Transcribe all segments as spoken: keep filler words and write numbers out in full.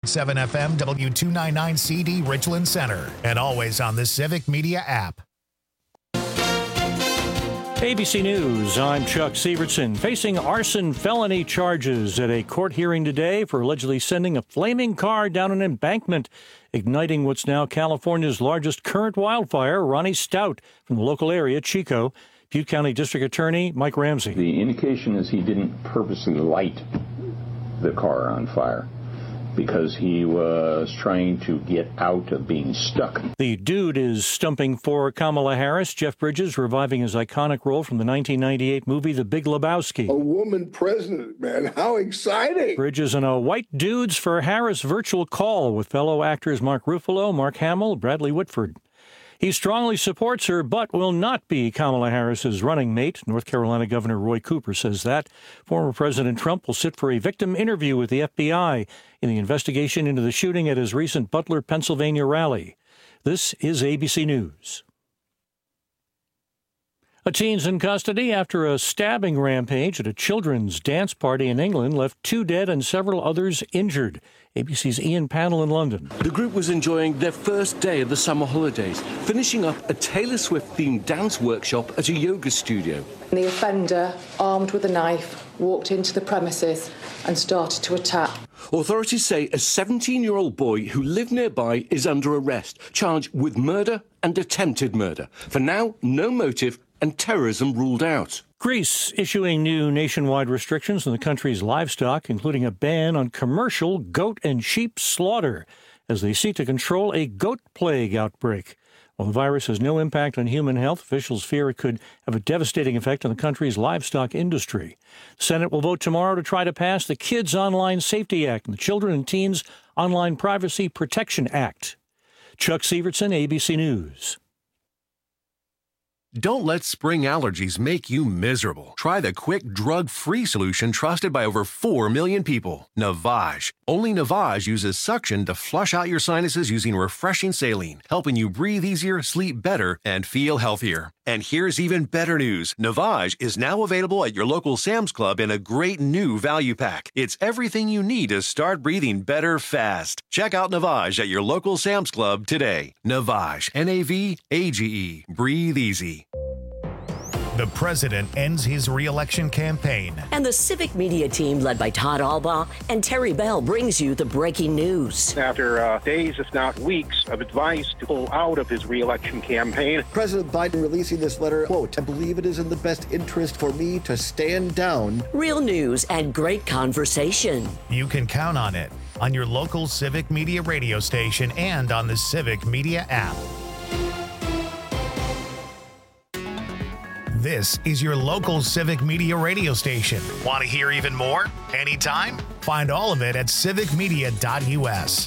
seven F M, W two ninety-nine C D, Richland Center, and always on the Civic Media app. A B C News, I'm Chuck Sievertson. Facing arson felony charges at a court hearing today for allegedly sending a flaming car down an embankment, igniting what's now California's largest current wildfire. Ronnie Stout from the local area, Chico. Butte County District Attorney Mike Ramsey. The indication is he didn't purposely light the car on fire, because he was trying to get out of being stuck. The dude is stumping for Kamala Harris. Jeff Bridges reviving his iconic role from the nineteen ninety-eight movie The Big Lebowski. A woman president, man. How exciting. Bridges and a White Dudes for Harris virtual call with fellow actors Mark Ruffalo, Mark Hamill, Bradley Whitford. He strongly supports her, but will not be Kamala Harris's running mate. North Carolina Governor Roy Cooper says that. Former President Trump will sit for a victim interview with the F B I in the investigation into the shooting at his recent Butler, Pennsylvania rally. This is A B C News. A teen's in custody after a stabbing rampage at a children's dance party in England left two dead and several others injured. A B C's Ian Pannell in London. The group was enjoying their first day of the summer holidays, finishing up a Taylor Swift-themed dance workshop at a yoga studio. The offender, armed with a knife, walked into the premises and started to attack. Authorities say a seventeen-year-old boy who lived nearby is under arrest, charged with murder and attempted murder. For now, no motive and terrorism ruled out. Greece issuing new nationwide restrictions on the country's livestock, including a ban on commercial goat and sheep slaughter, as they seek to control a goat plague outbreak. While the virus has no impact on human health, officials fear it could have a devastating effect on the country's livestock industry. The Senate will vote tomorrow to try to pass the Kids Online Safety Act and the Children and Teens Online Privacy Protection Act. Chuck Sievertson, A B C News. Don't let spring allergies make you miserable. Try the quick, drug-free solution trusted by over four million people. Navage. Only Navage uses suction to flush out your sinuses using refreshing saline, helping you breathe easier, sleep better, and feel healthier. And here's even better news. Navage is now available at your local Sam's Club in a great new value pack. It's everything you need to start breathing better fast. Check out Navage at your local Sam's Club today. Navage. N A V A G E. Breathe easy. The president ends his re-election campaign. And the Civic Media team, led by Todd Albaugh and Terry Bell, brings you the breaking news. After uh, days, if not weeks, of advice to pull out of his re-election campaign. President Biden releasing this letter, quote, I believe it is in the best interest for me to stand down. Real news and great conversation. You can count on it on your local Civic Media radio station and on the Civic Media app. This is your local Civic Media radio station. Want to hear even more? Anytime? Find all of it at civic media dot U S.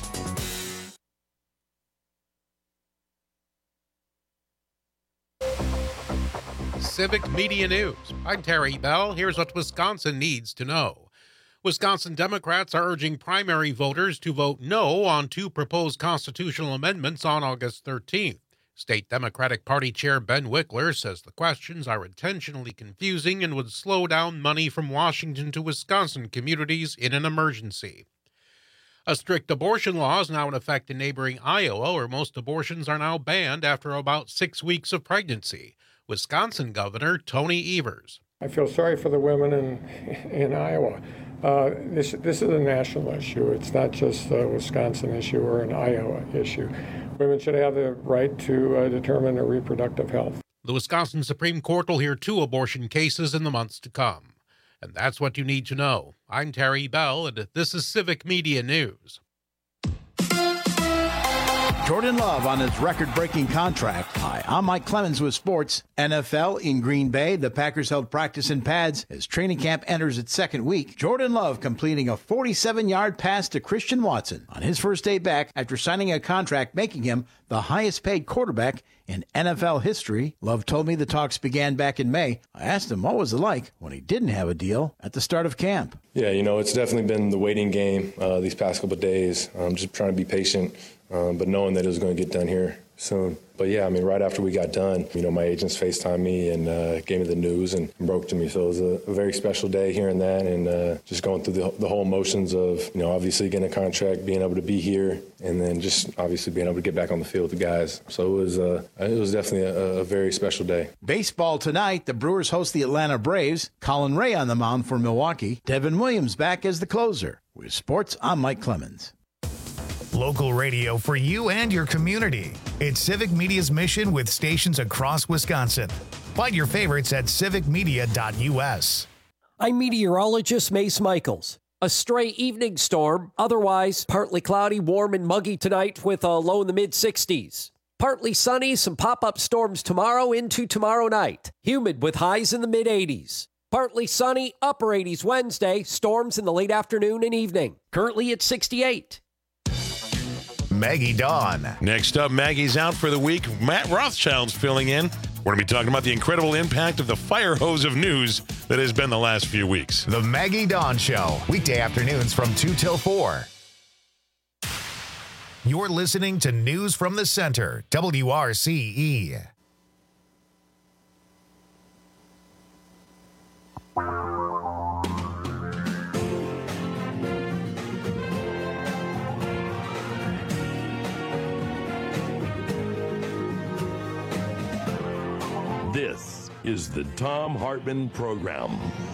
Civic Media News. I'm Terry Bell. Here's what Wisconsin needs to know. Wisconsin Democrats are urging primary voters to vote no on two proposed constitutional amendments on August thirteenth. State Democratic Party Chair Ben Wickler says the questions are intentionally confusing and would slow down money from Washington to Wisconsin communities in an emergency. A strict abortion law is now in effect in neighboring Iowa, where most abortions are now banned after about six weeks of pregnancy. Wisconsin Governor Tony Evers. I feel sorry for the women in in Iowa. Uh, this this is a national issue. It's not just a Wisconsin issue or an Iowa issue. Women should have the right to uh, determine their reproductive health. The Wisconsin Supreme Court will hear two abortion cases in the months to come. And that's what you need to know. I'm Terry Bell, and this is Civic Media News. Jordan Love on his record-breaking contract. Hi, I'm Mike Clemens with sports. N F L in Green Bay. The Packers held practice in pads as training camp enters its second week. Jordan Love completing a forty-seven-yard pass to Christian Watson on his first day back after signing a contract making him the highest-paid quarterback in N F L history. Love told me the talks began back in May. I asked him what was it like when he didn't have a deal at the start of camp. Yeah, you know, it's definitely been the waiting game uh, these past couple of days. I'm just trying to be patient. um, but knowing that it was going to get done here soon. But yeah, I mean, right after we got done, you know, my agents FaceTimed me and uh, gave me the news and broke to me. So it was a, a very special day hearing that and uh, just going through the, the whole motions of, you know, obviously getting a contract, being able to be here, and then just obviously being able to get back on the field with the guys. So it was uh, it was definitely a, a very special day. Baseball tonight, the Brewers host the Atlanta Braves. Colin Ray on the mound for Milwaukee. Devin Williams back as the closer. With sports, I'm Mike Clemens. Local radio for you and your community. It's Civic Media's mission with stations across Wisconsin. Find your favorites at civic media dot u s. I'm meteorologist Mace Michaels. A stray evening storm, otherwise partly cloudy, warm and muggy tonight with a low in the mid sixties. Partly sunny, some pop-up storms tomorrow into tomorrow night. Humid with highs in the mid eighties. Partly sunny, upper eighties Wednesday, storms in the late afternoon and evening. Currently at sixty-eight. Maggie Dawn. Next up, Maggie's out for the week. Matt Rothschild's filling in. We're going to be talking about the incredible impact of the fire hose of news that has been the last few weeks. The Maggie Dawn Show, weekday afternoons from two till four. You're listening to News from the Center, W R C E. This is the Thom Hartmann Program.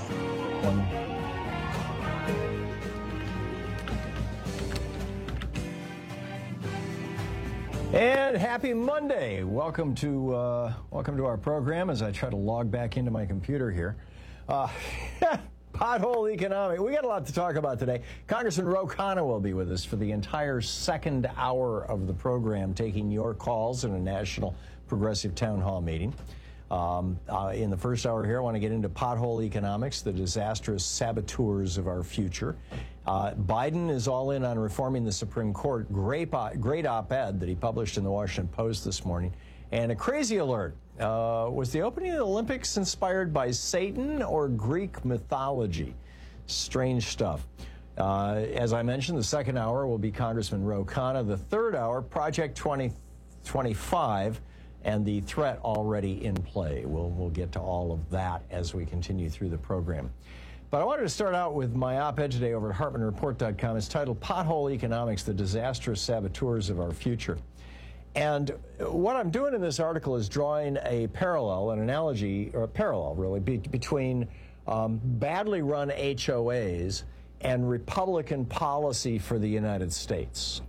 And happy Monday! Welcome to uh, welcome to our program. As I try to log back into my computer here, uh, pothole economics. We got a lot to talk about today. Congressman Ro Khanna will be with us for the entire second hour of the program, taking your calls in a national progressive town hall meeting. Um, uh, in the first hour here, I want to get into pothole economics, the disastrous saboteurs of our future. Uh, Biden is all in on reforming the Supreme Court. Great, great op-ed that he published in the Washington Post this morning. And a crazy alert. Uh, was the opening of the Olympics inspired by Satan or Greek mythology? Strange stuff. Uh, as I mentioned, the second hour will be Congressman Ro Khanna. The third hour, Project twenty twenty-five. And the threat already in play. We'll, we'll get to all of that as we continue through the program. But I wanted to start out with my op-ed today over at Hartmann Report dot com. It's titled Pothole Economics, the Disastrous Saboteurs of Our Future. And what I'm doing in this article is drawing a parallel, an analogy, or a parallel really, be, between um, badly run H O As and Republican policy for the United States.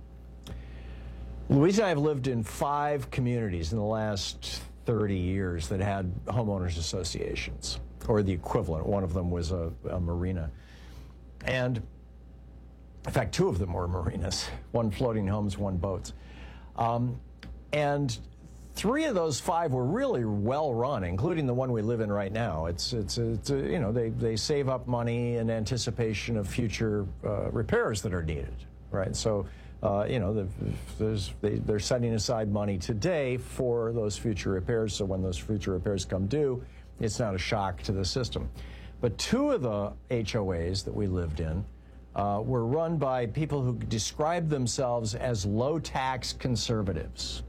Louise and I have lived in five communities in the last thirty years that had homeowners associations, or the equivalent. One of them was a, a marina. And in fact, two of them were marinas, one floating homes, one boats. Um, and three of those five were really well run, including the one we live in right now. It's, it's, it's a, you know, they, they save up money in anticipation of future uh, repairs that are needed, right? So, Uh, you know, the, there's, they, they're setting aside money today for those future repairs, so when those future repairs come due, it's not a shock to the system. But two of the H O As that we lived in uh, were run by people who described themselves as low-tax conservatives.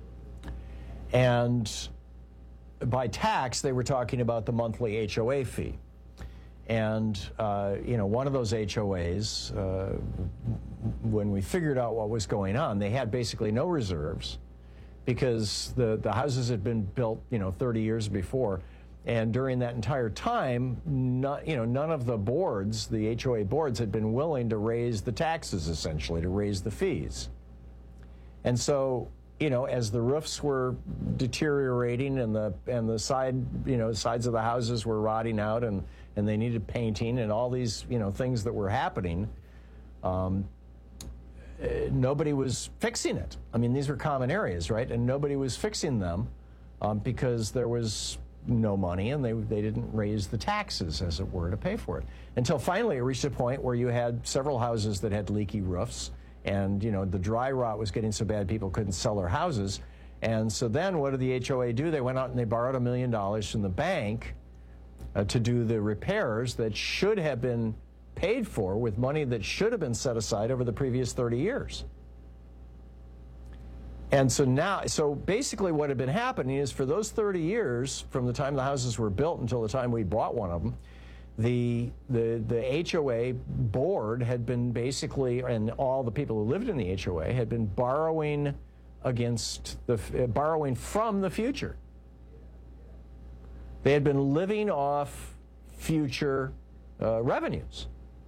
And by tax, they were talking about the monthly H O A fee. And, uh, you know, one of those H O As, uh, when we figured out what was going on, they had basically no reserves because the, the houses had been built, you know, thirty years before. And during that entire time, not, you know, none of the boards, the H O A boards, had been willing to raise the taxes, essentially, to raise the fees. And so, you know, as the roofs were deteriorating and the and the side, you know, sides of the houses were rotting out and and they needed painting and all these, you know, things that were happening, um, uh, nobody was fixing it. I mean, these were common areas, right? And nobody was fixing them um, because there was no money and they they didn't raise the taxes, as it were, to pay for it. Until finally it reached a point where you had several houses that had leaky roofs. And, you know, the dry rot was getting so bad people couldn't sell their houses. And so then what did the H O A do? They went out and they borrowed a million dollars from the bank uh, to do the repairs that should have been paid for with money that should have been set aside over the previous thirty years. And so now, so basically what had been happening is for those thirty years, from the time the houses were built until the time we bought one of them, the, the, the H O A board had been basically, and all the people who lived in the H O A had been borrowing against the, uh, borrowing from the future. They had been living off future uh, revenues.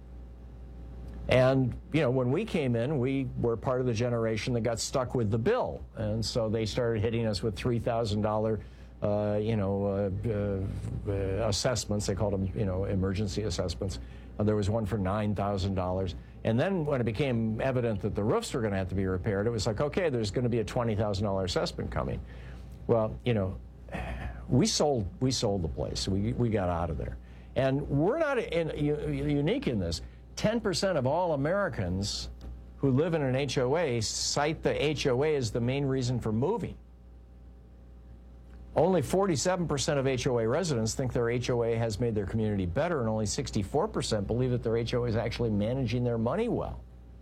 And, you know, when we came in, we were part of the generation that got stuck with the bill. And so they started hitting us with three thousand dollars, uh, you know, uh, uh, assessments. They called them, you know, emergency assessments. Uh, there was one for nine thousand dollars. And then when it became evident that the roofs were going to have to be repaired, it was like, okay, there's going to be a twenty thousand dollars assessment coming. Well, you know, we sold, we sold the place. We, we got out of there. And we're not in, unique in this. ten percent of all Americans who live in an H O A cite the H O A as the main reason for moving. Only forty-seven percent of H O A residents think their H O A has made their community better, and only sixty-four percent believe that their H O A is actually managing their money well.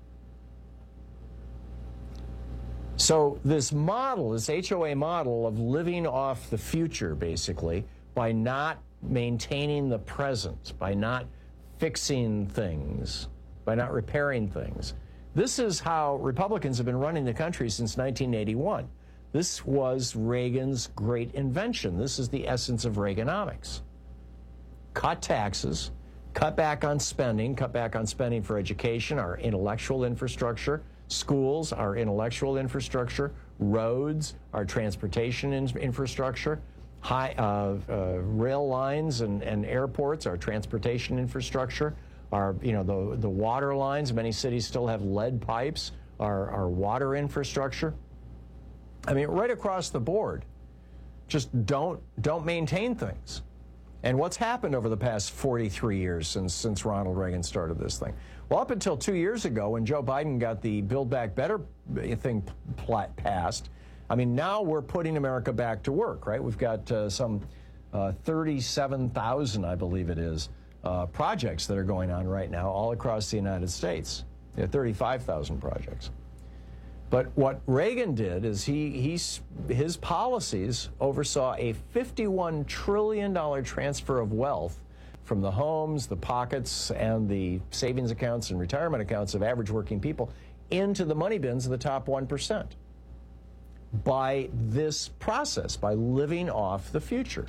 So this model, this H O A model of living off the future, basically, by not maintaining the present, by not fixing things, by not repairing things. This is how Republicans have been running the country since nineteen eighty-one. This was Reagan's great invention. This is the essence of Reaganomics. Cut taxes, cut back on spending, cut back on spending for education, our intellectual infrastructure, schools, our intellectual infrastructure, roads, our transportation in infrastructure, high uh, uh, rail lines and, and airports, our transportation infrastructure, our, you know, the, the water lines. Many cities still have lead pipes, our, our water infrastructure. I mean, right across the board, just don't, don't maintain things. And what's happened over the past forty-three years since, since Ronald Reagan started this thing? Well, up until two years ago, when Joe Biden got the Build Back Better thing passed, I mean, now we're putting America back to work, right? We've got uh, some uh, thirty-seven thousand, I believe it is, uh, projects that are going on right now all across the United States. Yeah, thirty-five thousand projects. But what Reagan did is he, he his policies oversaw a fifty-one trillion dollars transfer of wealth from the homes, the pockets, and the savings accounts and retirement accounts of average working people into the money bins of the top one percent. By this process, by living off the future.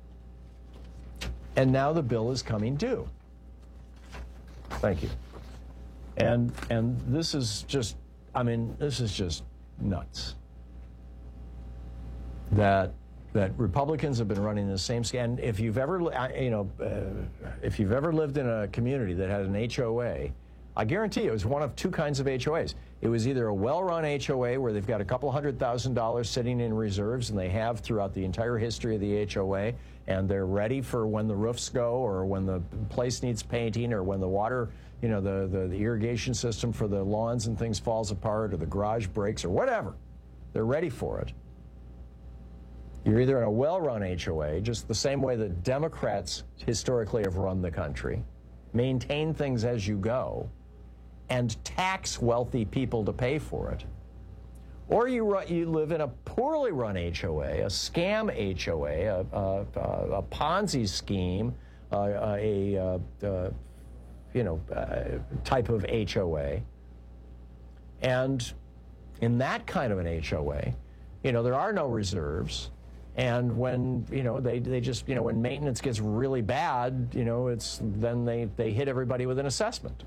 And now the bill is coming due. Thank you. And and this is just, I mean, this is just nuts. That that Republicans have been running the same scam. And if you've ever, you know, uh, if you've ever lived in a community that had an H O A, I guarantee you it was one of two kinds of H O As. It was either a well-run H O A where they've got a couple hundred thousand dollars sitting in reserves, and they have throughout the entire history of the H O A, and they're ready for when the roofs go, or when the place needs painting, or when the water, you know, the, the, the irrigation system for the lawns and things falls apart, or the garage breaks, or whatever. They're ready for it. You're either in a well-run H O A, just the same way that Democrats historically have run the country, maintain things as you go, and tax wealthy people to pay for it. Or you, run, you live in a poorly run H O A, a scam H O A, a, a, a Ponzi scheme, uh, a, a, a you know, uh, type of H O A. And in that kind of an H O A, you know, there are no reserves. And when, you know, they, they just, you know, when maintenance gets really bad, you know, it's, then they, they hit everybody with an assessment.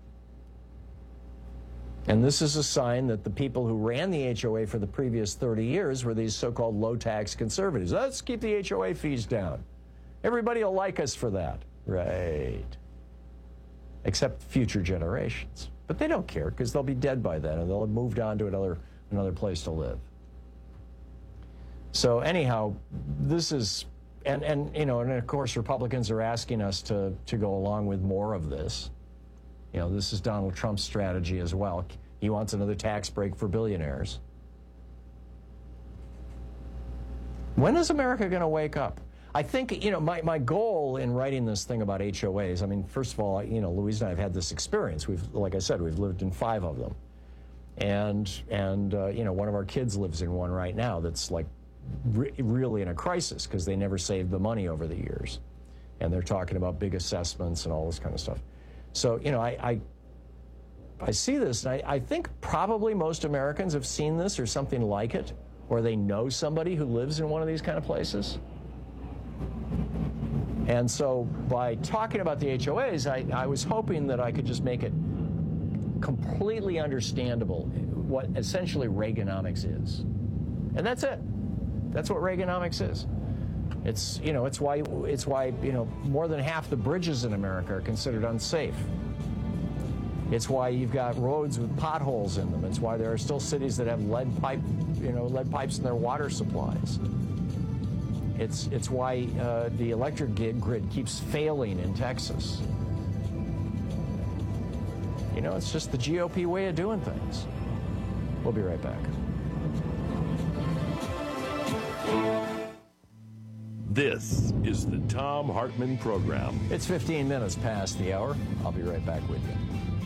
And this is a sign that the people who ran the H O A for the previous thirty years were these so-called low-tax conservatives. Let's keep the H O A fees down. Everybody will like us for that. Right. Except future generations. But they don't care, because they'll be dead by then, and they'll have moved on to another, another place to live. So anyhow, this is, and, and you know, and of course Republicans are asking us to, to go along with more of this. You know, this is Donald Trump's strategy as well. He wants another tax break for billionaires. When is America going to wake up? I think, you know, my, my goal in writing this thing about H O As, I mean, first of all, you know, Louise and I have had this experience. We've, like I said, we've lived in five of them. And, and uh, you know, one of our kids lives in one right now that's like re- really in a crisis because they never saved the money over the years. And they're talking about big assessments and all this kind of stuff. So, you know, I, I, I see this, and I, I think probably most Americans have seen this or something like it, or they know somebody who lives in one of these kind of places. And so by talking about the H O As, I, I was hoping that I could just make it completely understandable what essentially Reaganomics is. And that's it. That's what Reaganomics is. It's, you know, it's why, it's why, you know, more than half the bridges in America are considered unsafe. It's why you've got roads with potholes in them. It's why there are still cities that have lead pipe, you know, lead pipes in their water supplies. It's, it's why uh, the electric grid keeps failing in Texas. You know, it's just the G O P way of doing things. We'll be right back. This is the Thom Hartmann Program. It's fifteen minutes past the hour. I'll be right back with you.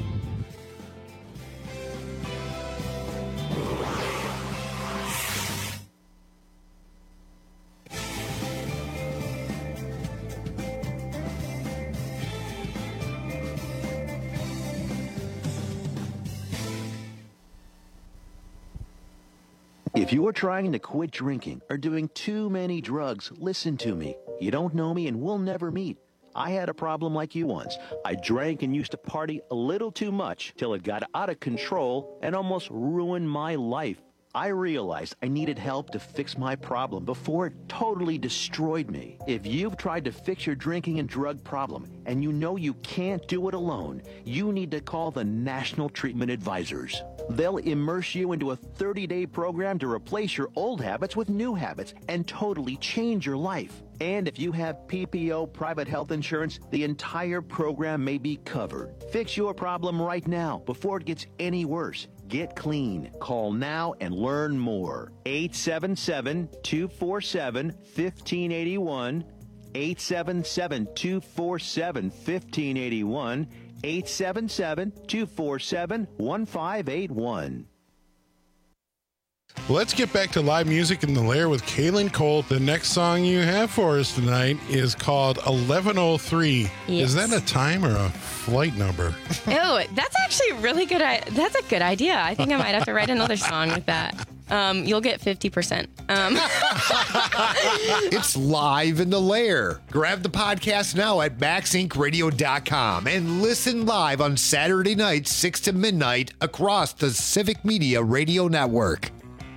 If you are trying to quit drinking or doing too many drugs, listen to me. You don't know me and we'll never meet. I had a problem like you once. I drank and used to party a little too much till it got out of control and almost ruined my life. I realized I needed help to fix my problem before it totally destroyed me. If you've tried to fix your drinking and drug problem and you know you can't do it alone, you need to call the National Treatment Advisors. They'll immerse you into a thirty-day program to replace your old habits with new habits and totally change your life. And if you have P P O private health insurance, the entire program may be covered. Fix your problem right now before it gets any worse. Get clean. Call now and learn more. eight seven seven, two four seven, one five eight one. eight seven seven, two four seven, one five eight one. eight seven seven, two four seven, one five eight one. Let's get back to live music in the Lair with Kaylin Cole. The next song you have for us tonight is called eleven oh three. Yes. Is that a time or a flight number? Oh, that's actually a really good. That's a good idea. I think I might have to write another song with that. Um, you'll get fifty percent. Um. It's live in the Lair. Grab the podcast now at max inc radio dot com and listen live on Saturday nights, six to midnight, across the Civic Media Radio Network.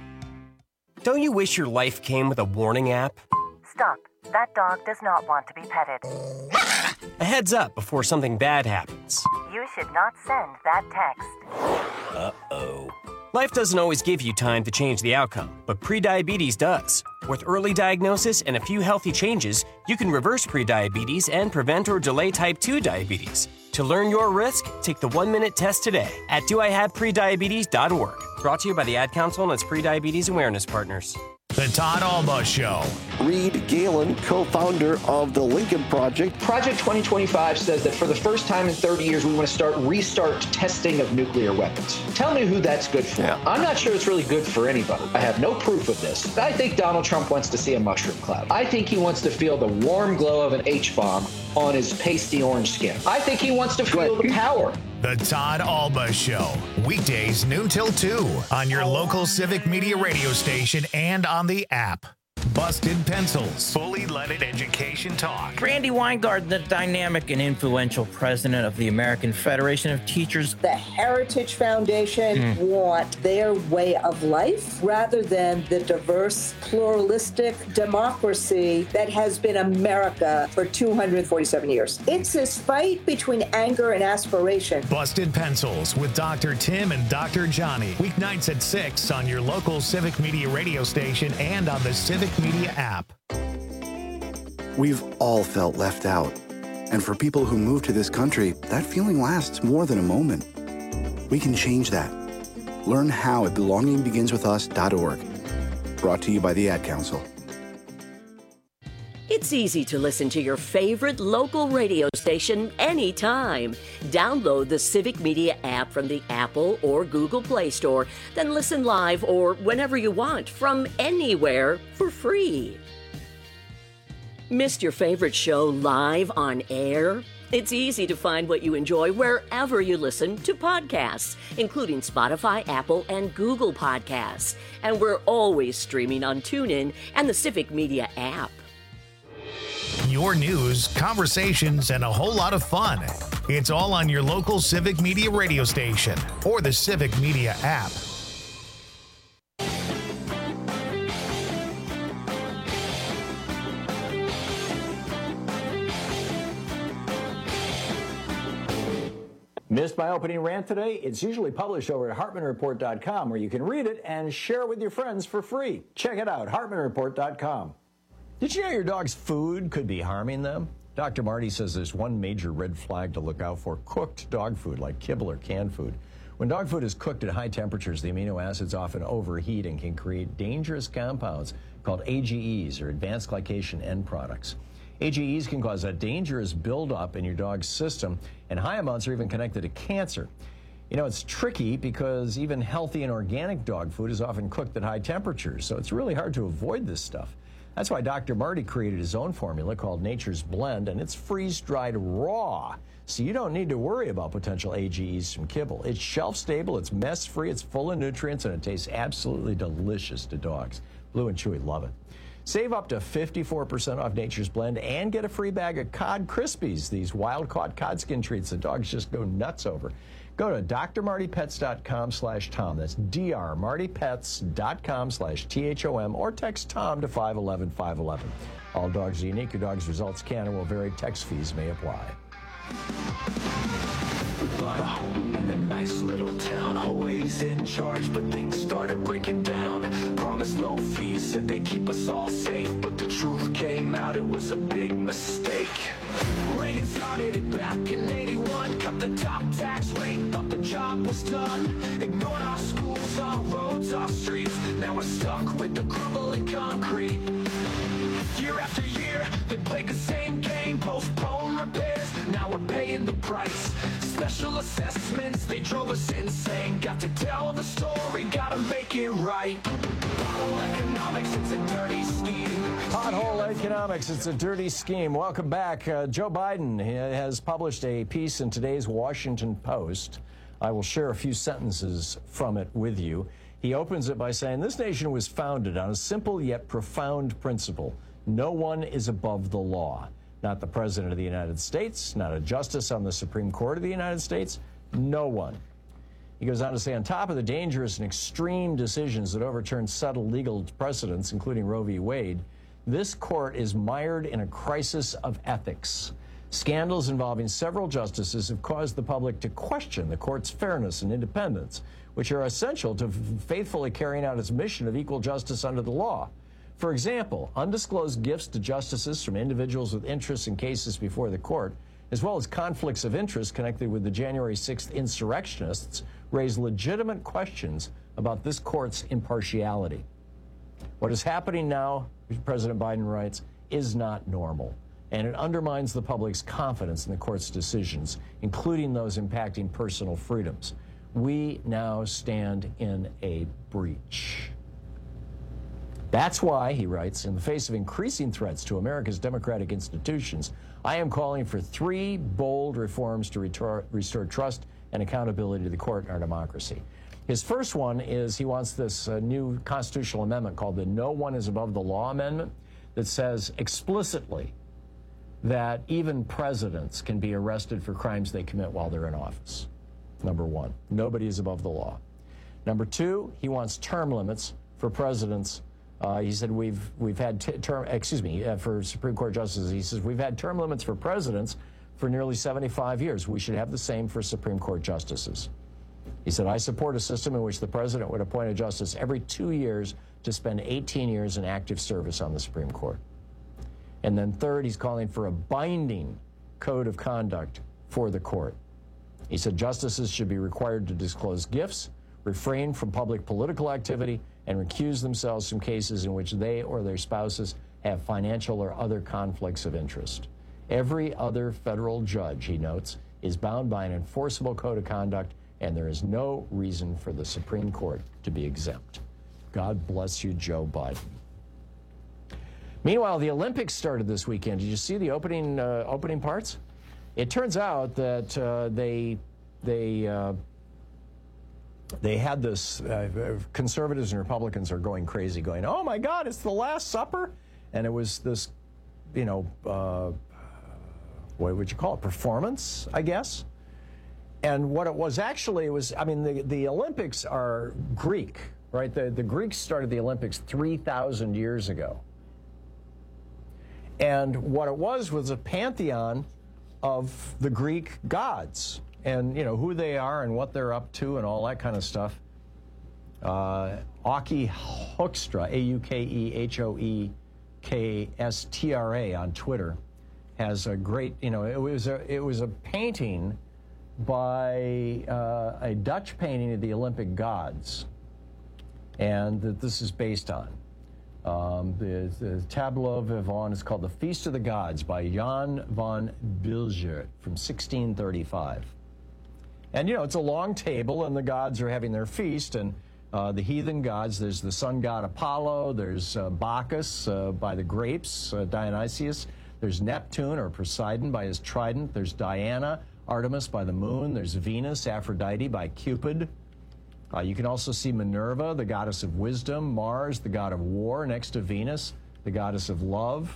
Don't you wish your life came with a warning app? Stop. That dog does not want to be petted. A heads up before something bad happens. You should not send that text. Uh-oh. Life doesn't always give you time to change the outcome, but prediabetes does. With early diagnosis and a few healthy changes, you can reverse prediabetes and prevent or delay type two diabetes. To learn your risk, take the one-minute test today at do I have prediabetes dot org. Brought to you by the Ad Council and its prediabetes awareness partners. The Todd Alba Show. Reed Galen, co-founder of the Lincoln Project. Project twenty twenty-five says that for the first time in thirty years, we want to start restart testing of nuclear weapons. Tell me who that's good for. Yeah. I'm not sure it's really good for anybody. I have no proof of this. I think Donald Trump wants to see a mushroom cloud. I think he wants to feel the warm glow of an H-bomb on his pasty orange skin. I think he wants to feel the power. The Todd Alba Show. Weekdays noon till two on your local Civic Media radio station and on the app. Busted Pencils. Fully leaded education talk. Randy Weingarten, the dynamic and influential president of the American Federation of Teachers. The Heritage Foundation mm. want their way of life rather than the diverse, pluralistic democracy that has been America for two hundred forty-seven years. It's this fight between anger and aspiration. Busted Pencils with Doctor Tim and Doctor Johnny. Weeknights at six on your local Civic Media radio station and on the Civic Media app. We've all felt left out. And for people who move to this country, that feeling lasts more than a moment. We can change that. Learn how at belonging begins with us dot org. Brought to you by the Ad Council. It's easy to listen to your favorite local radio station anytime. Download the Civic Media app from the Apple or Google Play Store, then listen live or whenever you want from anywhere for free. Missed your favorite show live on air? It's easy to find what you enjoy wherever you listen to podcasts, including Spotify, Apple, and Google Podcasts. And we're always streaming on TuneIn and the Civic Media app. Your news, conversations, and a whole lot of fun. It's all on your local Civic Media radio station or the Civic Media app. Missed my opening rant today? It's usually published over at Hartman Report dot com, where you can read it and share it with your friends for free. Check it out, Hartman Report dot com. Did you know your dog's food could be harming them? Doctor Marty says there's one major red flag to look out for: cooked dog food, like kibble or canned food. When dog food is cooked at high temperatures, the amino acids often overheat and can create dangerous compounds called A G Es, or advanced glycation end products. A G Es can cause a dangerous buildup in your dog's system, and high amounts are even connected to cancer. You know, it's tricky because even healthy and organic dog food is often cooked at high temperatures, so it's really hard to avoid this stuff. That's why Doctor Marty created his own formula called Nature's Blend, and it's freeze-dried raw, so you don't need to worry about potential A G Es from kibble. It's shelf-stable, it's mess-free, it's full of nutrients, and it tastes absolutely delicious to dogs. Blue and Chewy love it. Save up to fifty-four percent off Nature's Blend and get a free bag of Cod Krispies, these wild-caught cod skin treats that dogs just go nuts over. Go to D R marty pets dot com slash Tom. That's D R marty pets dot com slash T H O M, or text Tom to five one one five one one. All dogs are unique. Your dog's results can and will vary. Text fees may apply. Bought a home in a nice little town, always in charge, but things started breaking down. Promised no fees, said they'd keep us all safe, but the truth came out, it was a big mistake. Reagan started it back in eighty-one, cut the top tax rate, thought the job was done. Ignored our schools, our roads, our streets, now we're stuck with the crumbling concrete. Year after year, they played the same game, postpone repairs, now we're paying the price. Special assessments, they drove us insane. Got to tell the story, gotta make it right. Pothole economics, it's a dirty scheme. Pothole economics, it's a dirty scheme. Welcome back. Uh, Joe Biden has published a piece in today's Washington Post. I will share a few sentences from it with you. He opens it by saying, "This nation was founded on a simple yet profound principle. No one is above the law. Not the President of the United States, not a justice on the Supreme Court of the United States, no one." He goes on to say, on top of the dangerous and extreme decisions that overturn subtle legal precedents, including Roe v. Wade, this court is mired in a crisis of ethics. Scandals involving several justices have caused the public to question the court's fairness and independence, which are essential to faithfully carrying out its mission of equal justice under the law. For example, undisclosed gifts to justices from individuals with interests in cases before the court, as well as conflicts of interest connected with the January sixth insurrectionists, raise legitimate questions about this court's impartiality. What is happening now, President Biden writes, is not normal, and it undermines the public's confidence in the court's decisions, including those impacting personal freedoms. We now stand in a breach. That's why, he writes, in the face of increasing threats to America's democratic institutions, I am calling for three bold reforms to restore, restore trust and accountability to the court and our democracy. His first one is he wants this uh, new constitutional amendment called the No One is Above the Law Amendment that says explicitly that even presidents can be arrested for crimes they commit while they're in office. Number one, nobody is above the law. Number two, he wants term limits for presidents. Uh, he said we've we've had t- term excuse me uh, for Supreme Court justices. He says we've had term limits for presidents for nearly seventy-five years. We should have the same for Supreme Court justices. He said I support a system in which the president would appoint a justice every two years to spend eighteen years in active service on the Supreme Court. And then third, he's calling for a binding code of conduct for the court. He said justices should be required to disclose gifts, refrain from public political activity, and recuse themselves from cases in which they or their spouses have financial or other conflicts of interest. Every other federal judge, he notes, is bound by an enforceable code of conduct, and there is no reason for the Supreme Court to be exempt. God bless you, Joe Biden. Meanwhile, the Olympics started this weekend. Did you see the opening uh, opening parts? It turns out that uh, they they uh, they had this. Uh, conservatives and Republicans are going crazy, going, "Oh my God, it's the Last Supper," and it was this, you know, uh, what would you call it? Performance, I guess. And what it was actually, it was. I mean, the the Olympics are Greek, right? The the Greeks started the Olympics three thousand years ago. And what it was was a pantheon of the Greek gods and, you know, who they are and what they're up to and all that kind of stuff. Uh, Auke Hoekstra, A U K E H O E K S T R A on Twitter, has a great, you know, it was a, it was a painting by uh, a Dutch painting of the Olympic gods, and that this is based on. Um, the, the Tableau Vivant is called The Feast of the Gods by Jan van Bilger from sixteen thirty-five. And, you know, it's a long table, and the gods are having their feast, and uh, the heathen gods, there's the sun god Apollo, there's uh, Bacchus uh, by the grapes, uh, Dionysius, there's Neptune or Poseidon by his trident, there's Diana, Artemis by the moon, there's Venus, Aphrodite by Cupid. Uh, you can also see Minerva, the goddess of wisdom, Mars, the god of war, next to Venus, the goddess of love.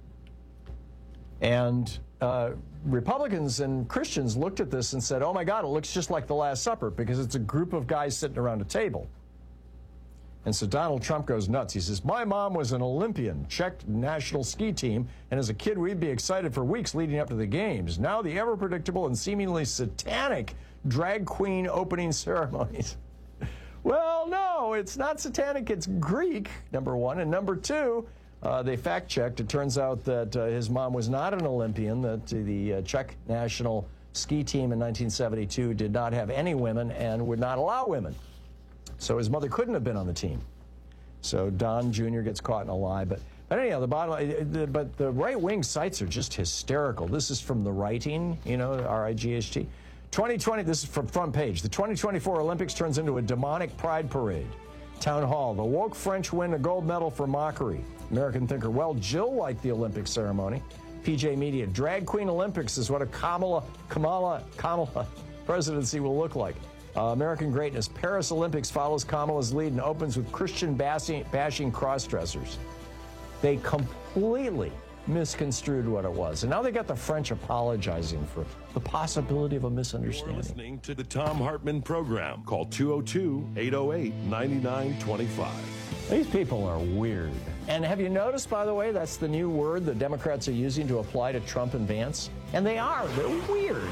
And uh, Republicans and Christians looked at this and said, oh my God, it looks just like the Last Supper because it's a group of guys sitting around a table. And so Donald Trump goes nuts. He says, my mom was an Olympian, Czech national ski team, and as a kid we'd be excited for weeks leading up to the games. Now the ever-predictable and seemingly satanic drag queen opening ceremonies. Well, no, it's not satanic, it's Greek, number one. And number two, uh, they fact-checked. It turns out that uh, his mom was not an Olympian, that the uh, Czech national ski team in nineteen seventy-two did not have any women and would not allow women. So his mother couldn't have been on the team. So Don Junior gets caught in a lie. But, but anyhow, the bottom line, the, but the right-wing sites are just hysterical. This is from The Writing, you know, R I G H T. twenty twenty, this is from Front Page. The twenty twenty-four Olympics turns into a demonic pride parade. Town Hall, the woke French win a gold medal for mockery. American thinker, well, Jill liked the Olympic ceremony. P J Media, drag queen Olympics is what a Kamala, Kamala, Kamala presidency will look like. Uh, American greatness, Paris Olympics follows Kamala's lead and opens with Christian bashing, bashing cross-dressers. They completely misconstrued what it was. And now they got the French apologizing for the possibility of a misunderstanding. You're listening to the Thom Hartmann Program. Call two oh two, eight oh eight, nine nine two five. These people are weird. And have you noticed, by the way, that's the new word the Democrats are using to apply to Trump and Vance? And they are. They're weird.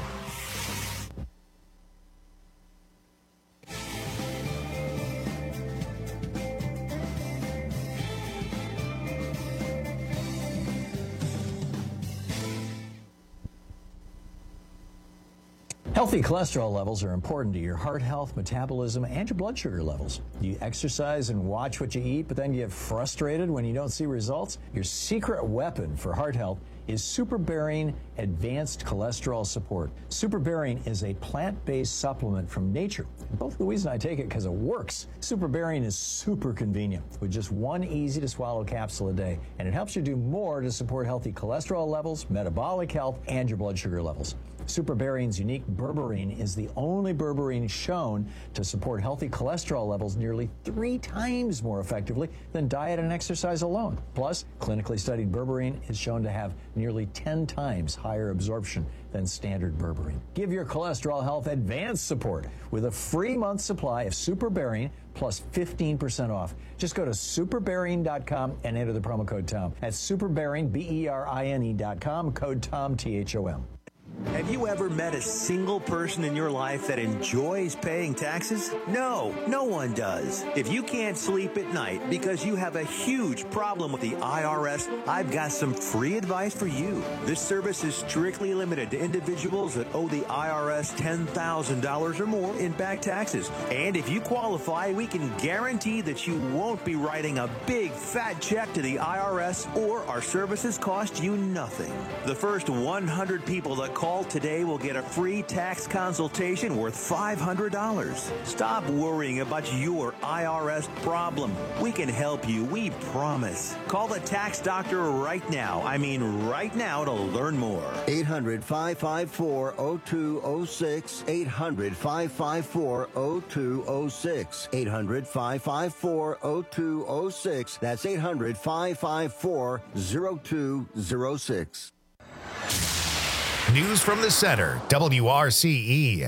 Healthy cholesterol levels are important to your heart health, metabolism, and your blood sugar levels. You exercise and watch what you eat, but then you get frustrated when you don't see results? Your secret weapon for heart health is SuperBarian Advanced Cholesterol Support. SuperBarian is a plant-based supplement from nature. Both Louise and I take it because it works. SuperBarian is super convenient with just one easy-to-swallow capsule a day, and it helps you do more to support healthy cholesterol levels, metabolic health, and your blood sugar levels. SuperBarian's unique berberine is the only berberine shown to support healthy cholesterol levels nearly three times more effectively than diet and exercise alone. Plus, clinically studied berberine is shown to have nearly ten times higher absorption than standard berberine. Give your cholesterol health advanced support with a free month supply of SuperBarian plus fifteen percent off. Just go to superbarian dot com and enter the promo code Tom. That's superbarian, B E R I N E dot com, code Tom, T H O M. Have you ever met a single person in your life that enjoys paying taxes? No, no one does. If you can't sleep at night because you have a huge problem with the I R S, I've got some free advice for you. This service is strictly limited to individuals that owe the I R S ten thousand dollars or more in back taxes. And if you qualify, we can guarantee that you won't be writing a big fat check to the I R S, or our services cost you nothing. The first one hundred people that call today will get a free tax consultation worth five hundred dollars. Stop worrying about your I R S problem. We can help you, we promise. Call the tax doctor right now. I mean right now to learn more. eight hundred, five five four, oh two oh six. eight hundred, five five four, oh two oh six. eight hundred, five five four, oh two oh six. That's eight hundred, five five four, oh two oh six. News from the center, W R C E.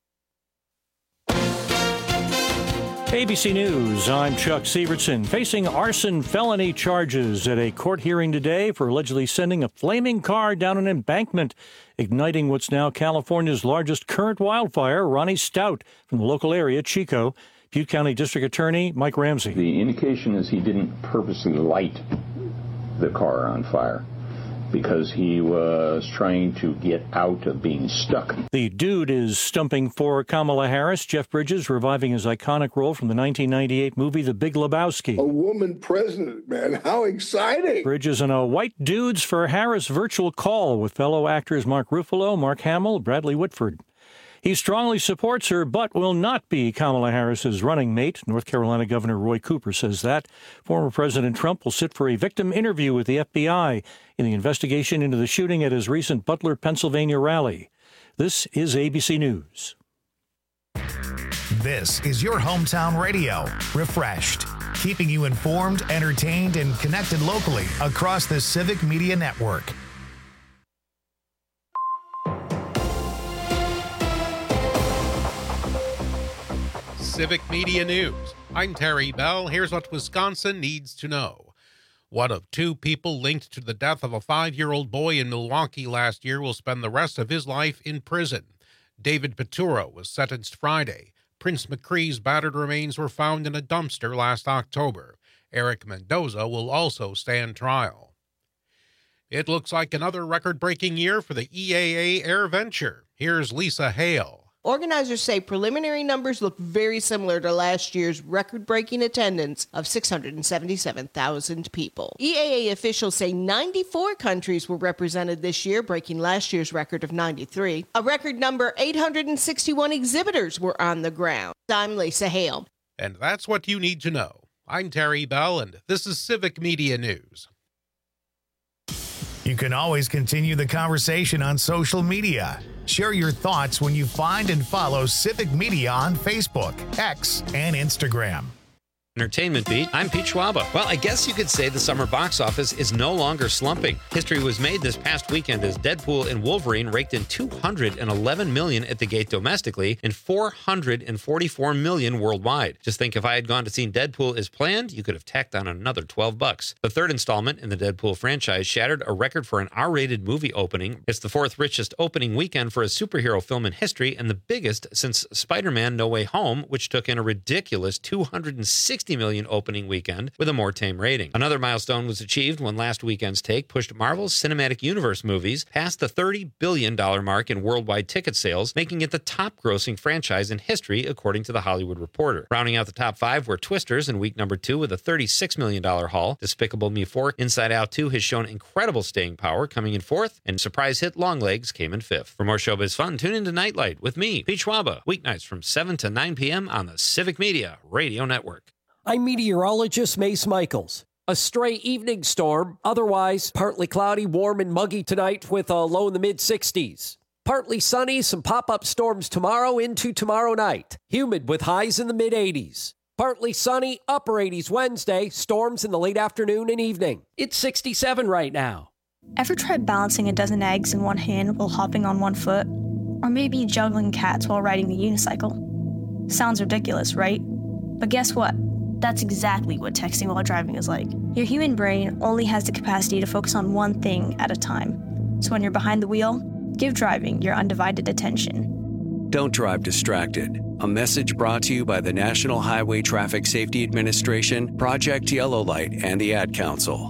A B C News, I'm Chuck Severson. Facing arson felony charges at a court hearing today for allegedly sending a flaming car down an embankment, igniting what's now California's largest current wildfire. Ronnie Stout from the local area, Chico. Butte County District Attorney Mike Ramsey. The indication is he didn't purposely light the car on fire, because he was trying to get out of being stuck. The dude is stumping for Kamala Harris. Jeff Bridges reviving his iconic role from the nineteen ninety-eight movie The Big Lebowski. A woman president, man. How exciting. Bridges in a White Dudes for Harris virtual call with fellow actors Mark Ruffalo, Mark Hamill, Bradley Whitford. He strongly supports her, but will not be Kamala Harris's running mate. North Carolina Governor Roy Cooper says that. Former President Trump will sit for a victim interview with the F B I in the investigation into the shooting at his recent Butler, Pennsylvania rally. This is A B C News. This is your hometown radio, refreshed, keeping you informed, entertained, and connected locally across the Civic Media Network. Civic Media News. I'm Terry Bell. Here's what Wisconsin needs to know. One of two people linked to the death of a five-year-old boy in Milwaukee last year will spend the rest of his life in prison. David Peturo was sentenced Friday. Prince McCree's battered remains were found in a dumpster last October. Eric Mendoza will also stand trial. It looks like another record-breaking year for the E A A Air Venture. Here's Lisa Hale. Organizers say preliminary numbers look very similar to last year's record-breaking attendance of six hundred seventy-seven thousand people. E A A officials say ninety-four countries were represented this year, breaking last year's record of ninety-three. A record number eight hundred sixty-one exhibitors were on the ground. I'm Lisa Hale. And that's what you need to know. I'm Terry Bell, and this is Civic Media News. You can always continue the conversation on social media. Share your thoughts when you find and follow Civic Media on Facebook, X, and Instagram. Entertainment Beat, I'm Pete Schwaba. Well, I guess you could say the summer box office is no longer slumping. History was made this past weekend as Deadpool and Wolverine raked in two hundred eleven million dollars at the gate domestically and four hundred forty-four million dollars worldwide. Just think, if I had gone to see Deadpool as planned, you could have tacked on another twelve bucks. The third installment in the Deadpool franchise shattered a record for an R-rated movie opening. It's the fourth richest opening weekend for a superhero film in history and the biggest since Spider-Man No Way Home, which took in a ridiculous two hundred sixty million dollars opening weekend with a more tame rating. Another milestone was achieved when last weekend's take pushed Marvel's Cinematic Universe movies past the thirty billion dollars mark in worldwide ticket sales, making it the top-grossing franchise in history, according to The Hollywood Reporter. Rounding out the top five were Twisters in week number two with a thirty-six million dollars haul. Despicable Me four, Inside Out two has shown incredible staying power, coming in fourth, and surprise hit Longlegs came in fifth. For more showbiz fun, tune into Nightlight with me, Pete Schwaba, weeknights from seven to nine p.m. on the Civic Media Radio Network. I'm meteorologist Mace Michaels. A stray evening storm, otherwise partly cloudy, warm and muggy tonight with a low in the mid sixties. Partly sunny, some pop-up storms tomorrow into tomorrow night. Humid with highs in the mid eighties. Partly sunny, upper eighties Wednesday, storms in the late afternoon and evening. It's sixty-seven right now. Ever tried balancing a dozen eggs in one hand while hopping on one foot? Or maybe juggling cats while riding the unicycle? Sounds ridiculous, right? But guess what? That's exactly what texting while driving is like. Your human brain only has the capacity to focus on one thing at a time. So when you're behind the wheel, Give driving your undivided attention. Don't drive distracted. A message brought to you by the National Highway Traffic Safety Administration, Project Yellow Light, and the Ad Council.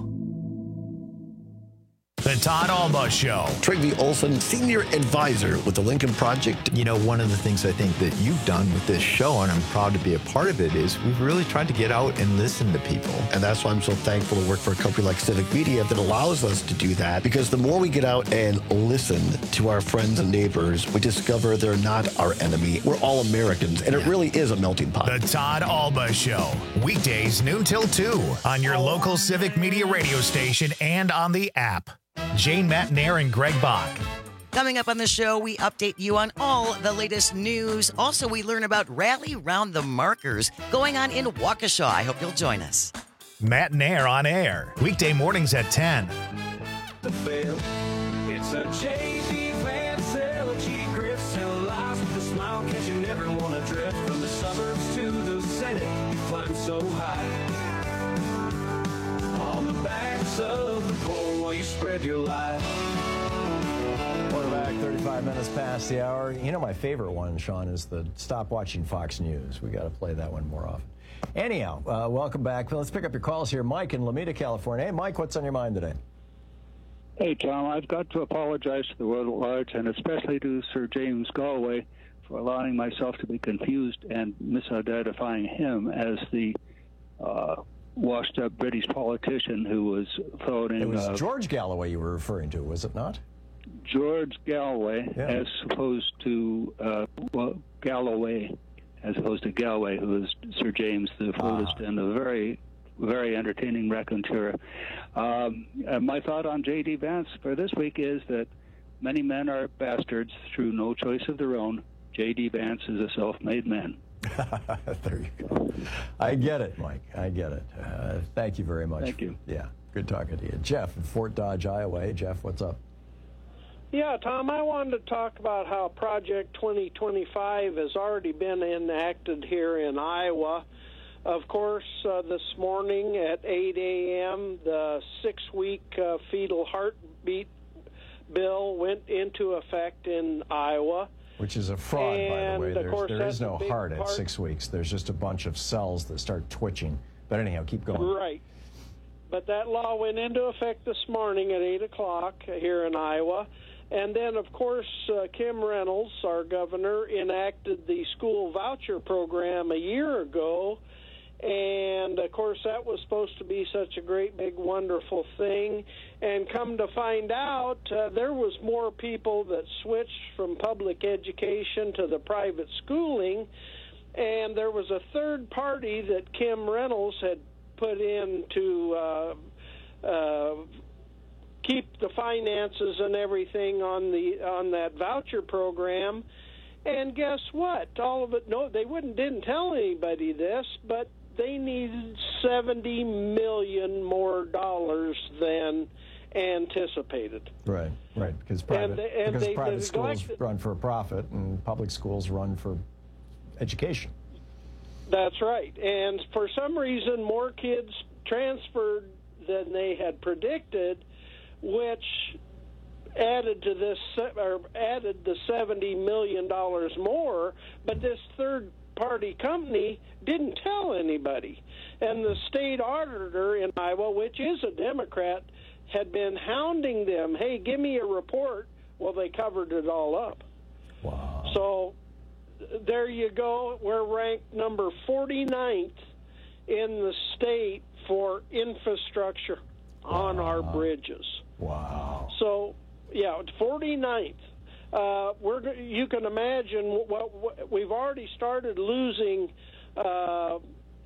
The Todd Alba Show. Trygve Olson, Senior Advisor with the Lincoln Project. You know, one of the things I think that you've done with this show, and I'm proud to be a part of it, is we've really tried to get out and listen to people. And that's why I'm so thankful to work for a company like Civic Media that allows us to do that. Because the more we get out and listen to our friends and neighbors, we discover they're not our enemy. We're all Americans, and it really is a melting pot. The Todd Alba Show. Weekdays noon till two on your local Civic Media radio station and on the app. Jane Matnair and Greg Bach. Coming up on the show, we update you on all the latest news. Also, we learn about Rally Round the Markers going on in Waukesha. I hope you'll join us. Matnair on air. Weekday mornings at ten. The Bill. It's a J D Vance L G grip. Sell lives with a smile. Cause you never want to drift from the suburbs to the Senate. You climb so high. On the backs of the poor while you spread your life. Welcome back, thirty-five minutes past the hour. You know, my favorite one, Sean, is the stop watching Fox News. We got to play that one more often. Anyhow, uh, welcome back. Let's pick up your calls here. Mike in Lomita, California. Hey, Mike, what's on your mind today? Hey, Tom, I've got to apologize to the world at large, and especially to Sir James Galway, for allowing myself to be confused and misidentifying him as the uh, washed-up British politician who was thrown in. It was uh, George Galloway you were referring to, was it not? George Galloway, Yeah. as opposed to uh, well, Galloway, as opposed to Galway, who was Sir James, the flutist, Ah. and a very, very entertaining raconteur. Um, uh, my thought on J D Vance for this week is that many men are bastards through no choice of their own. J D Vance is a self-made man. There you go. I get it, Mike. I get it. Uh, thank you very much. Thank you. Yeah, good talking to you. Jeff in Fort Dodge, Iowa. Hey, Jeff, what's up? Yeah, Tom, I wanted to talk about how Project twenty twenty-five has already been enacted here in Iowa. Of course, uh, this morning at eight a.m., the six-week uh, fetal heartbeat bill went into effect in Iowa. Which is a fraud, And, by the way. of There's, course, there that's is no a big heart at part- six weeks. There's just a bunch of cells that start twitching. But anyhow, keep going. Right. But that law went into effect this morning at eight o'clock here in Iowa. And then, of course, uh, Kim Reynolds, our governor, enacted the school voucher program a year ago. And, of course, that was supposed to be such a great, big, wonderful thing. And come to find out, uh, there was more people that switched from public education to the private schooling. And there was a third party that Kim Reynolds had put in to uh, uh, keep the finances and everything on the on that voucher program. And guess what? All of it, no, they wouldn't didn't tell anybody this, but they needed seventy million more dollars than anticipated. Right, right. Because private, And they- and because they private schools neglected- run for a profit and public schools run for education. That's right. And for some reason, more kids transferred than they had predicted, which added to this, or added the seventy million dollars more. But this third-party company didn't tell anybody. And the state auditor in Iowa, which is a Democrat, had been hounding them, hey, give me a report. Well, they covered it all up. Wow. So there you go. We're ranked number forty-ninth in the state for infrastructure on our bridges. Wow. So, yeah, forty-ninth. Uh, we're you can imagine what, what we've already started losing uh,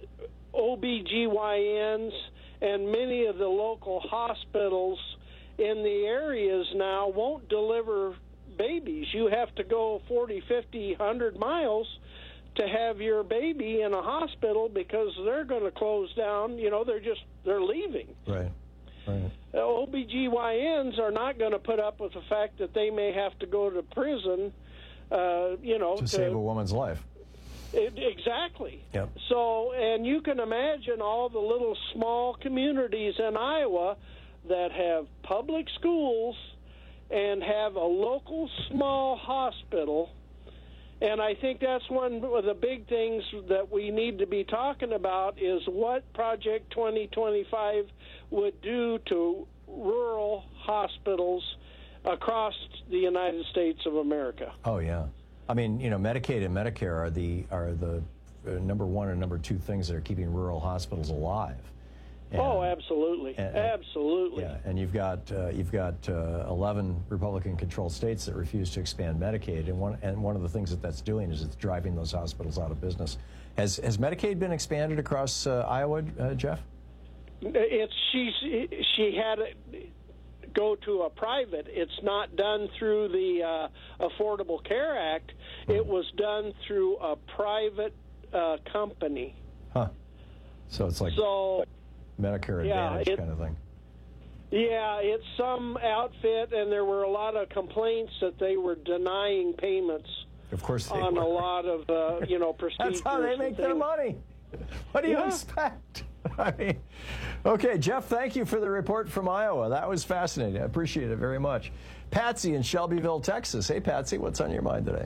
O B G Y Ns and many of the local hospitals in the areas now won't deliver babies. You have to go forty, fifty, one hundred miles to have your baby in a hospital because they're going to close down. You know, they're just, they're leaving. Right, right. Uh, O B G Y Ns are not going to put up with the fact that they may have to go to prison, uh, you know. To save a woman's life. It, exactly. Yep. So, and you can imagine all the little small communities in Iowa that have public schools and have a local small hospital. And I think that's one of the big things that we need to be talking about is what Project twenty twenty-five would do to rural hospitals across the United States of America. Oh, yeah. I mean, you know, Medicaid and Medicare are the are the uh, number one and number two things that are keeping rural hospitals alive. And, oh, absolutely, and, absolutely. Yeah, and you've got uh, you've got uh, eleven Republican-controlled states that refuse to expand Medicaid, and one and one of the things that that's doing is it's driving those hospitals out of business. Has has Medicaid been expanded across uh, Iowa, uh, Jeff? It's she's she had it go to a private. It's not done through the uh, Affordable Care Act. Mm-hmm. It was done through a private uh, company. Huh. So it's like. So. Medicare yeah, Advantage it, kind of thing. Yeah, it's some outfit, and there were a lot of complaints that they were denying payments. Of course they on were. a lot of uh, you know procedures. That's how they make their money. What do you yeah. expect? I mean, okay, Jeff, thank you for the report from Iowa. That was fascinating. I appreciate it very much. Patsy in Shelbyville, Texas. Hey, Patsy, what's on your mind today?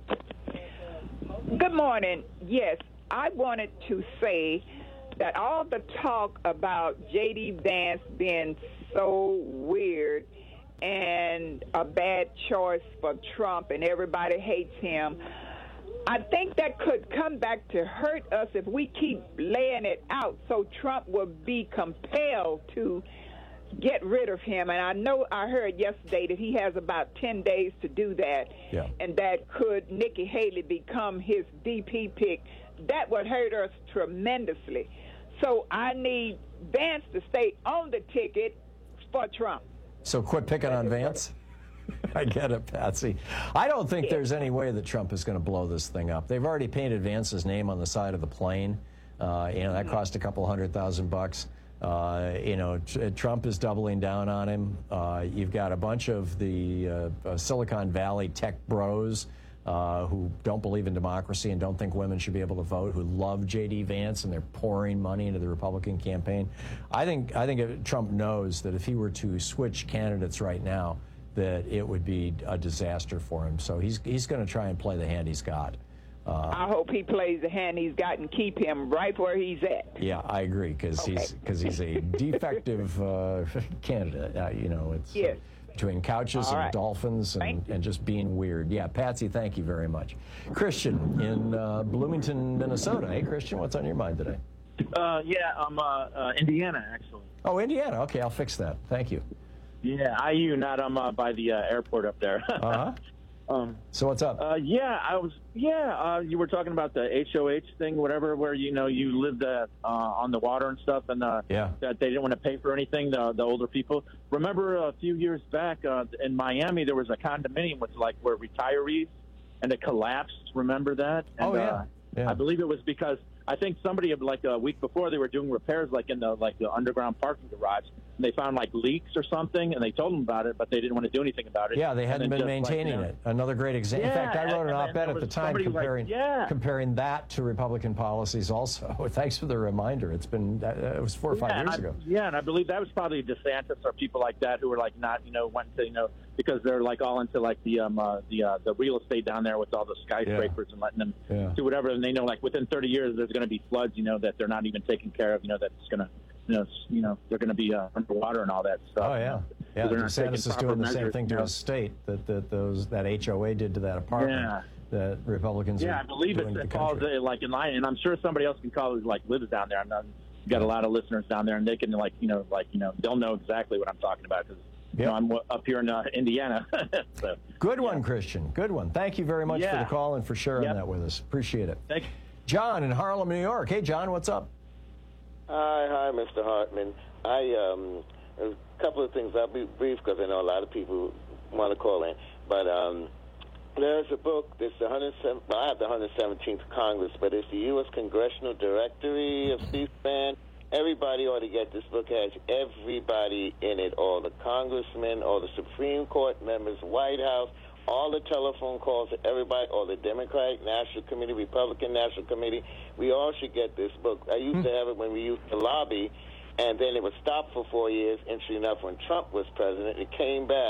Good morning. Yes, I wanted to say that all the talk about J D. Vance being so weird and a bad choice for Trump and everybody hates him, I think that could come back to hurt us if we keep laying it out so Trump will be compelled to get rid of him. And I know I heard yesterday that he has about ten days to do that, yeah. and that could Nikki Haley become his V P pick. That would hurt us tremendously. So I need Vance to stay on the ticket for Trump. So quit picking on Vance? I get it, Patsy. I don't think there's any way that Trump is going to blow this thing up. They've already painted Vance's name on the side of the plane. Uh, you know, that cost a couple hundred thousand bucks. Uh, you know, t- Trump is doubling down on him. Uh, you've got a bunch of the uh, uh, Silicon Valley tech bros Uh, who don't believe in democracy and don't think women should be able to vote, who love J D. Vance, and they're pouring money into the Republican campaign. I think I think if Trump knows that if he were to switch candidates right now, that it would be a disaster for him. So he's he's going to try and play the hand he's got. Uh, I hope he plays the hand he's got and keep him right where he's at. Yeah, I agree, because okay. he's because he's a defective uh, candidate. Uh, you know, it's. Yes. Between couches All and right. dolphins and, and just being weird. Yeah, Patsy, thank you very much. Christian in uh, Bloomington, Minnesota. Hey, Christian, what's on your mind today? Uh, yeah, I'm uh, uh, Indiana, actually. Oh, Indiana. Okay, I'll fix that. Thank you. Yeah, I U, not I'm uh, by the uh, airport up there. uh-huh. Um, so what's up? Uh, yeah, I was. Yeah, uh, you were talking about the H O H thing, whatever, where you know you lived uh, uh, on the water and stuff, and uh, yeah. that they didn't want to pay for anything. The the older people. Remember a few years back uh, in Miami, there was a condominium with like where retirees, and it collapsed. Remember that? And, oh yeah. Uh, yeah. I believe it was because I think somebody like a week before they were doing repairs like in the like the underground parking garage. And they found like leaks or something, and they told them about it, but they didn't want to do anything about it. Yeah, they hadn't been just, maintaining like, you know, it. Another great example. Yeah, in fact, I wrote an op-ed at the time comparing like, yeah. comparing that to Republican policies. Also, thanks for the reminder. It's been uh, it was four or five yeah, years I, ago. Yeah, and I believe that was probably DeSantis or people like that who were like not, you know, went to, you know, because they're like all into like the um uh, the uh, the real estate down there with all the skyscrapers yeah. and letting them yeah. do whatever, and they know like within thirty years there's going to be floods, you know, that they're not even taking care of, you know, that's going to. You know, you know, they're going to be uh, underwater and all that stuff. Oh yeah, yeah. DeSantis is doing the same thing to his state that that those that H O A did to that apartment. Yeah. That Republicans. Yeah, are I believe doing it falls uh, like in line, and I'm sure somebody else can call it like lives down there. I'm not, got a lot of listeners down there, and they can like you know like you know they'll know exactly what I'm talking about because yep. you know I'm up here in uh, Indiana. so, Good yeah. one, Christian. Good one. Thank you very much yeah. for the call and for sharing yep. that with us. Appreciate it. Thank you. John in Harlem, New York. Hey, John, what's up? Hi, hi, Mister Hartman. I um, a couple of things. I'll be brief because I know a lot of people want to call in. But um, there's a book. It's the one hundred seven, well, I have the one hundred seventeenth Congress, but it's the U S Congressional Directory of C-SPAN. Everybody ought to get this book. It has everybody in it, all the congressmen, all the Supreme Court members, White House, all the telephone calls to everybody, all the Democratic National Committee, Republican National Committee. We all should get this book. I used hmm. to have it when we used to lobby, and then it was stopped for four years. Interesting enough, when Trump was president, it came back.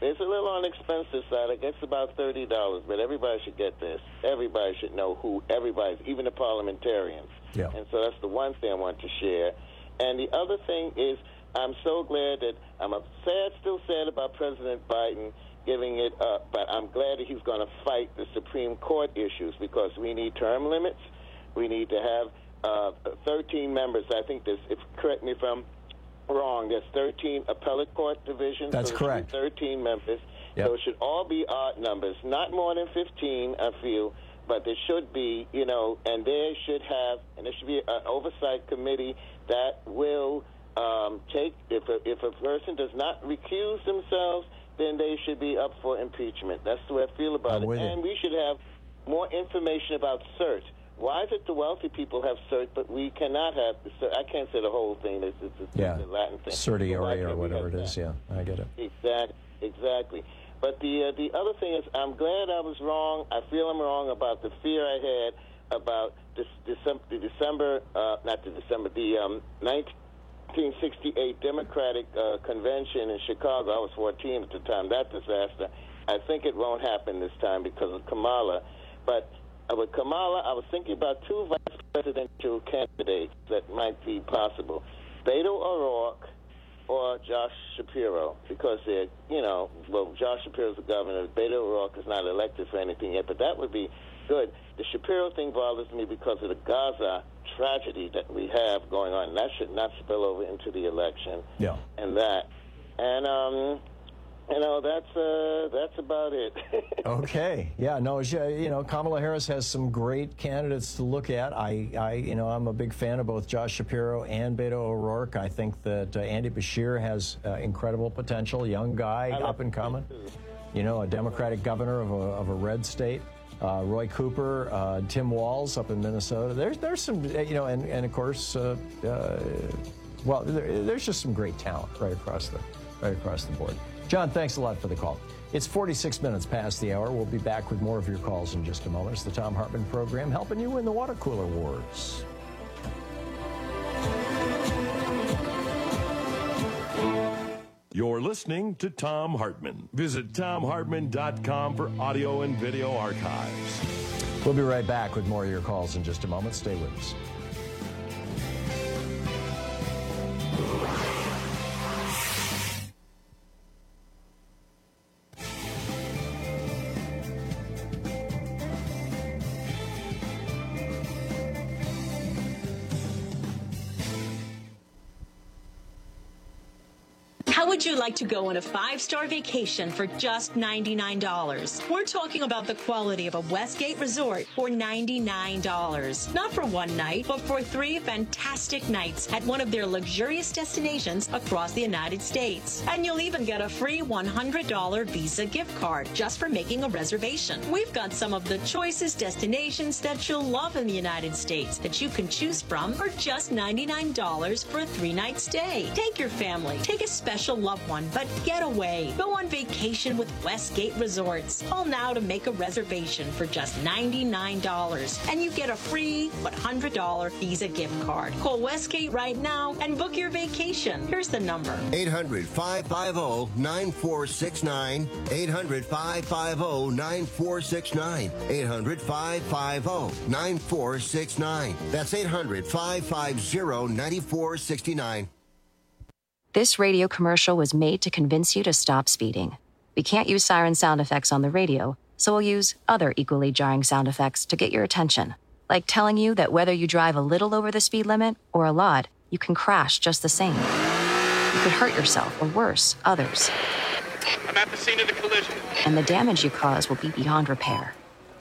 It's a little on the expensive side. I guess about thirty dollars, but everybody should get this. Everybody should know who everybody is, even the parliamentarians. Yeah. And so that's the one thing I want to share. And the other thing is, I'm so glad that I'm sad, still sad about President Biden giving it up, but I'm glad that he's going to fight the Supreme Court issues, because we need term limits. We need to have uh, thirteen members. I think this, if correct me if I'm wrong, there's thirteen appellate court divisions. That's so correct. thirteen members. Yep. So it should all be odd numbers, not more than fifteen, I feel, but there should be, you know, and they should have, and there should be an oversight committee that will um, take, if a, if a person does not recuse themselves, then they should be up for impeachment. That's the way I feel about I'm it. with you. And we should have more information about cert. Why is it the wealthy people have cert, but we cannot have the cert? I can't say the whole thing. It's, it's, it's Yeah. the Latin thing. Certiorari Why or can't we whatever have it is. that? Yeah, I get it. Exactly, exactly. But the uh, the other thing is, I'm glad I was wrong. I feel I'm wrong about the fear I had about this December, the December, uh, not the December, the um, nineteen sixty-eight Democratic uh, Convention in Chicago. I was fourteen at the time. That disaster. I think it won't happen this time because of Kamala. But uh, with Kamala, I was thinking about two vice presidential candidates that might be possible: Beto O'Rourke or Josh Shapiro, because they're, you know, well, Josh Shapiro's the governor. Beto O'Rourke is not elected for anything yet, but that would be good. The Shapiro thing bothers me because of the Gaza tragedy that we have going on. That should not spill over into the election. Yeah. And that. And, um, you know, that's uh, that's about it. Okay. Yeah, no, you know, Kamala Harris has some great candidates to look at. I, I, you know, I'm a big fan of both Josh Shapiro and Beto O'Rourke. I think that uh, Andy Bashir has uh, incredible potential, young guy, up and coming. You know, a Democratic governor of a, of a red state. Uh, Roy Cooper, uh, Tim Walz up in Minnesota. There's there's some, you know, and, and of course, uh, uh, well, there, there's just some great talent right across the right across the board. John, thanks a lot for the call. It's forty-six minutes past the hour. We'll be back with more of your calls in just a moment. It's the Thom Hartmann Program, helping you win the water cooler wars. You're listening to Thom Hartmann. Visit thom hartmann dot com for audio and video archives. We'll be right back with more of your calls in just a moment. Stay with us. How would you like to go on a five-star vacation for just ninety-nine dollars? We're talking about the quality of a Westgate resort for ninety-nine dollars. Not for one night, but for three fantastic nights at one of their luxurious destinations across the United States. And you'll even get a free one hundred dollars Visa gift card just for making a reservation. We've got some of the choicest destinations that you'll love in the United States that you can choose from for just ninety-nine dollars for a three-night stay. Take your family. Take a special loved one, but get away. Go on vacation with Westgate Resorts. Call now to make a reservation for just ninety-nine dollars, and you get a free one hundred dollars Visa gift card. Call Westgate right now and book your vacation. Here's the number. eight hundred, five five zero, nine four six nine. eight hundred, five five zero, nine four six nine. eight hundred, five five zero, nine four six nine. That's eight hundred, five five zero, nine four six nine. This radio commercial was made to convince you to stop speeding. We can't use siren sound effects on the radio, so we'll use other equally jarring sound effects to get your attention. Like telling you that whether you drive a little over the speed limit or a lot, you can crash just the same. You could hurt yourself or worse, others. I'm at the scene of the collision. And the damage you cause will be beyond repair.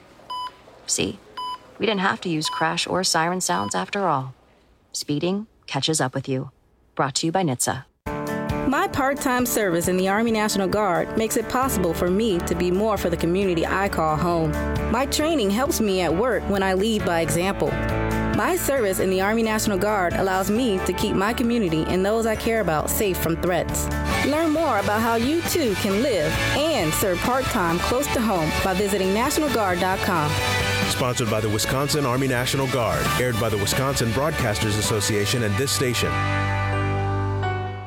See? We didn't have to use crash or siren sounds after all. Speeding catches up with you. Brought to you by N H T S A. My part-time service in the Army National Guard makes it possible for me to be more for the community I call home. My training helps me at work when I lead by example. My service in the Army National Guard allows me to keep my community and those I care about safe from threats. Learn more about how you too can live and serve part-time close to home by visiting national guard dot com. Sponsored by the Wisconsin Army National Guard, aired by the Wisconsin Broadcasters Association and this station.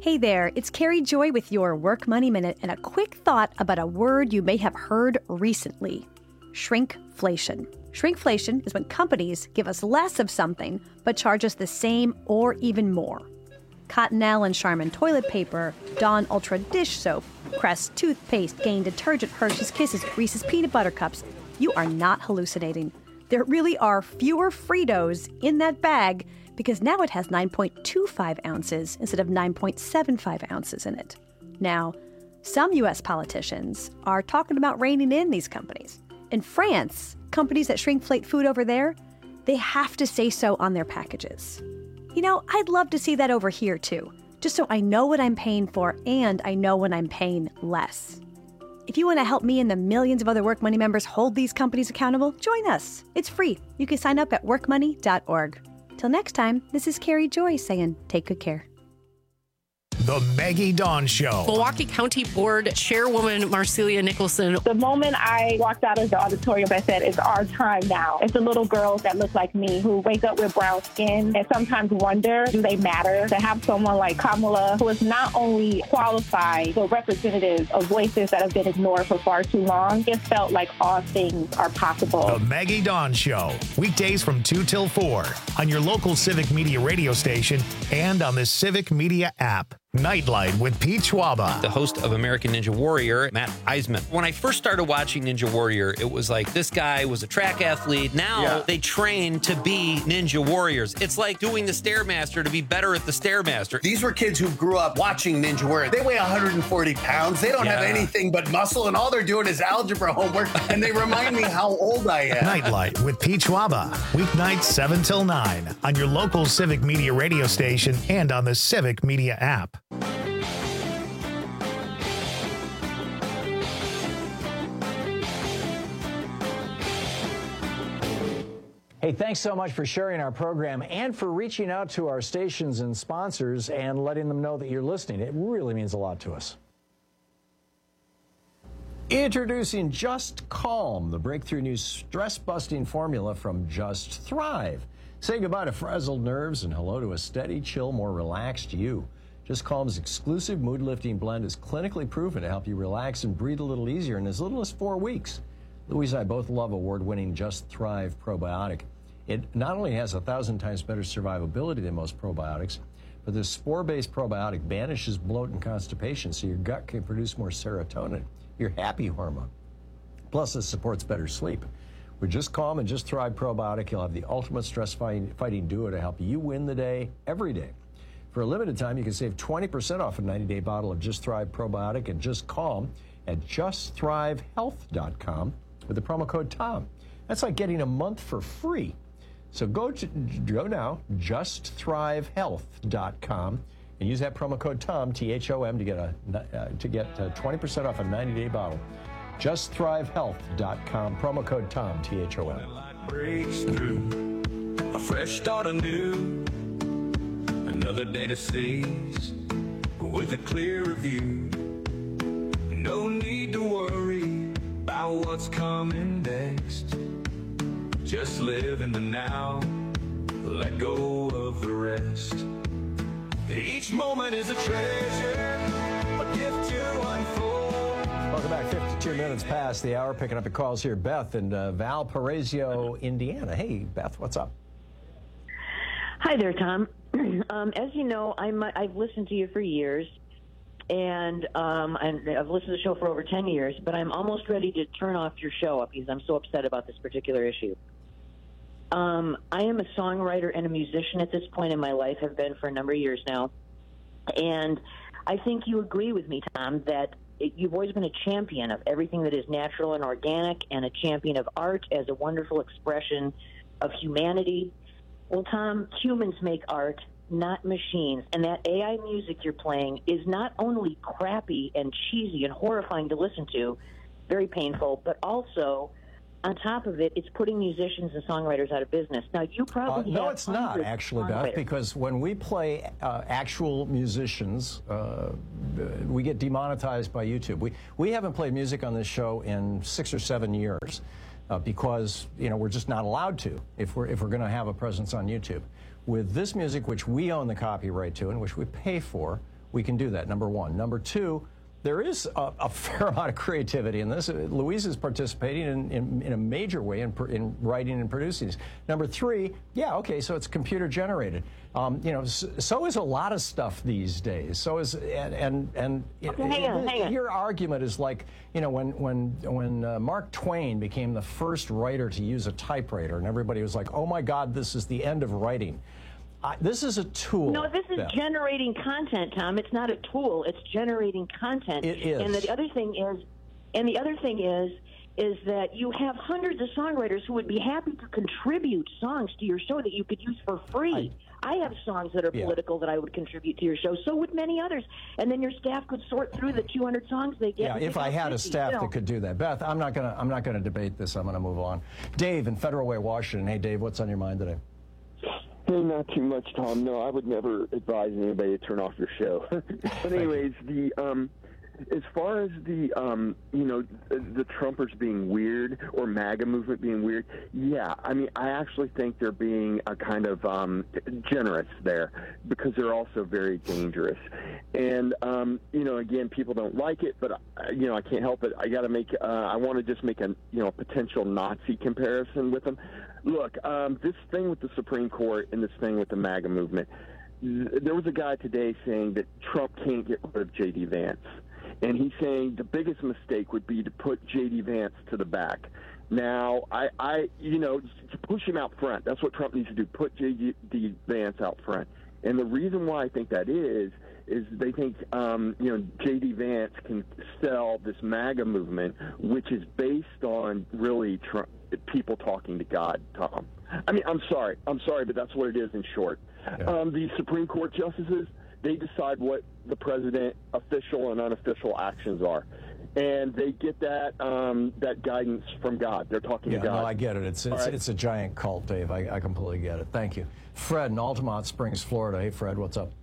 Hey there, it's Carrie Joy with your Work Money Minute and a quick thought about a word you may have heard recently. Shrinkflation. Shrinkflation is when companies give us less of something but charge us the same or even more. Cottonelle and Charmin toilet paper, Dawn Ultra dish soap, Crest toothpaste, Gain detergent, Hershey's Kisses, Reese's peanut butter cups. You are not hallucinating. There really are fewer Fritos in that bag because now it has nine point two five ounces instead of nine point seven five ounces in it. Now, some U S politicians are talking about reining in these companies. In France, companies that shrinkflate food over there, they have to say so on their packages. You know, I'd love to see that over here too, just so I know what I'm paying for and I know when I'm paying less. If you want to help me and the millions of other Work Money members hold these companies accountable, join us. It's free. You can sign up at work money dot org. Till next time, this is Carrie Joy saying take good care. The Maggie Dawn Show. Milwaukee County Board Chairwoman Marcelia Nicholson. The moment I walked out of the auditorium, I said, it's our time now. It's the little girls that look like me who wake up with brown skin and sometimes wonder, do they matter? To have someone like Kamala, who is not only qualified, but representative of voices that have been ignored for far too long, it felt like all things are possible. The Maggie Dawn Show. Weekdays from two till four on your local Civic Media radio station and on the Civic Media app. Nightlight with Pete Schwaba. The host of American Ninja Warrior, Matt Eisman. When I first started watching Ninja Warrior, it was like this guy was a track athlete. Now yeah. they train to be Ninja Warriors. It's like doing the Stairmaster to be better at the Stairmaster. These were kids who grew up watching Ninja Warrior. They weigh one hundred forty pounds. They don't yeah. have anything but muscle, and all they're doing is algebra homework, and they remind me how old I am. Nightlight with Pete Schwaba. Weeknights seven till nine on your local Civic Media radio station and on the Civic Media app. Hey, thanks so much for sharing our program and for reaching out to our stations and sponsors and letting them know that you're listening. It really means a lot to us. Introducing Just Calm, the breakthrough new stress-busting formula from Just Thrive. Say goodbye to frazzled nerves and hello to a steady, chill, more relaxed you. Just Calm's exclusive mood-lifting blend is clinically proven to help you relax and breathe a little easier in as little as four weeks. Louise and I both love award-winning Just Thrive probiotic. It not only has a thousand times better survivability than most probiotics, but the spore-based probiotic banishes bloat and constipation so your gut can produce more serotonin, your happy hormone. Plus, it supports better sleep. With Just Calm and Just Thrive probiotic, you'll have the ultimate stress-fighting duo to help you win the day every day. For a limited time, you can save twenty percent off a ninety-day bottle of Just Thrive probiotic and Just Calm at just thrive health dot com with the promo code Tom. That's like getting a month for free. So go to, go now, just thrive health dot com, and use that promo code Tom, T H O M, to get a uh, to get uh, twenty percent off a ninety-day bottle. just thrive health dot com, promo code Tom, T H O M. Breaks through, a fresh start anew. Another day to seize with a clearer view. No need to worry about what's coming next. Just live in the now, let go of the rest. Each moment is a treasure, a gift to unfold. Welcome back. fifty-two minutes past the hour. Picking up the calls here. Beth in uh, Valparaiso, Indiana. Hey, Beth, what's up? Hi there, Tom. Um, as you know, I'm, I've listened to you for years, and um, I've listened to the show for over ten years, but I'm almost ready to turn off your show up because I'm so upset about this particular issue. Um, I am a songwriter and a musician at this point in my life, have been for a number of years now, and I think you agree with me, Tom, that it, you've always been a champion of everything that is natural and organic and a champion of art as a wonderful expression of humanity. Well, Tom, humans make art, not machines. And that A I music you're playing is not only crappy and cheesy and horrifying to listen to, very painful, but also, on top of it, it's putting musicians and songwriters out of business. Now, you probably uh, No, have it's not, actually, Beth, because when we play uh, actual musicians, uh, we get demonetized by YouTube. We, we haven't played music on this show in six or seven years. Uh, because, you know, we're just not allowed to if we're, if we're going to have a presence on YouTube. With this music, which we own the copyright to and which we pay for, we can do that, number one. Number two, there is a, a fair amount of creativity in this. Louise is participating in, in, in a major way in, in writing and producing these. Number three, yeah, okay, so it's computer generated. Um, you know, so, so is a lot of stuff these days. So is, and, and, and okay, it, hang it, on, hang on. your argument is like, you know, when, when, when uh, Mark Twain became the first writer to use a typewriter, and everybody was like, oh my God, this is the end of writing. Uh, this is a tool. No, this is Beth. generating content, Tom. It's not a tool. It's generating content. It is. And the other thing is, and the other thing is, is that you have hundreds of songwriters who would be happy to contribute songs to your show that you could use for free. I, I have songs that are yeah. political that I would contribute to your show. So would many others. And then your staff could sort through the two hundred songs they get. Yeah, if I had a staff you know. that could do that. Beth, I'm not gonna. I'm not gonna debate this. I'm gonna move on. Dave in Federal Way, Washington. Hey, Dave, what's on your mind today? Hey, not too much, Tom. No, I would never advise anybody to turn off your show. But anyways, the um, as far as the um, you know, the, the Trumpers being weird or MAGA movement being weird, yeah, I mean, I actually think they're being a kind of um, generous there because they're also very dangerous. And um, you know, again, people don't like it, but uh, you know, I can't help it. I got to make. Uh, I want to just make a you know potential Nazi comparison with them. Look, um, this thing with the Supreme Court and this thing with the MAGA movement, there was a guy today saying that Trump can't get rid of J D Vance. And he's saying the biggest mistake would be to put J D Vance to the back. Now, I, I you know, to push him out front. That's what Trump needs to do, put J D Vance out front. And the reason why I think that is, is they think, um, you know, J D Vance can sell this MAGA movement, which is based on really Trump, people talking to God, Tom. I mean, I'm sorry. I'm sorry, but that's what it is in short. Yeah. Um, the Supreme Court justices, they decide what the president official and unofficial actions are. And they get that um, that guidance from God. They're talking yeah, to God. No, I get it. It's it's, right. it's a giant cult, Dave. I, I completely get it. Thank you. Fred in Altamont Springs, Florida. Hey, Fred, what's up?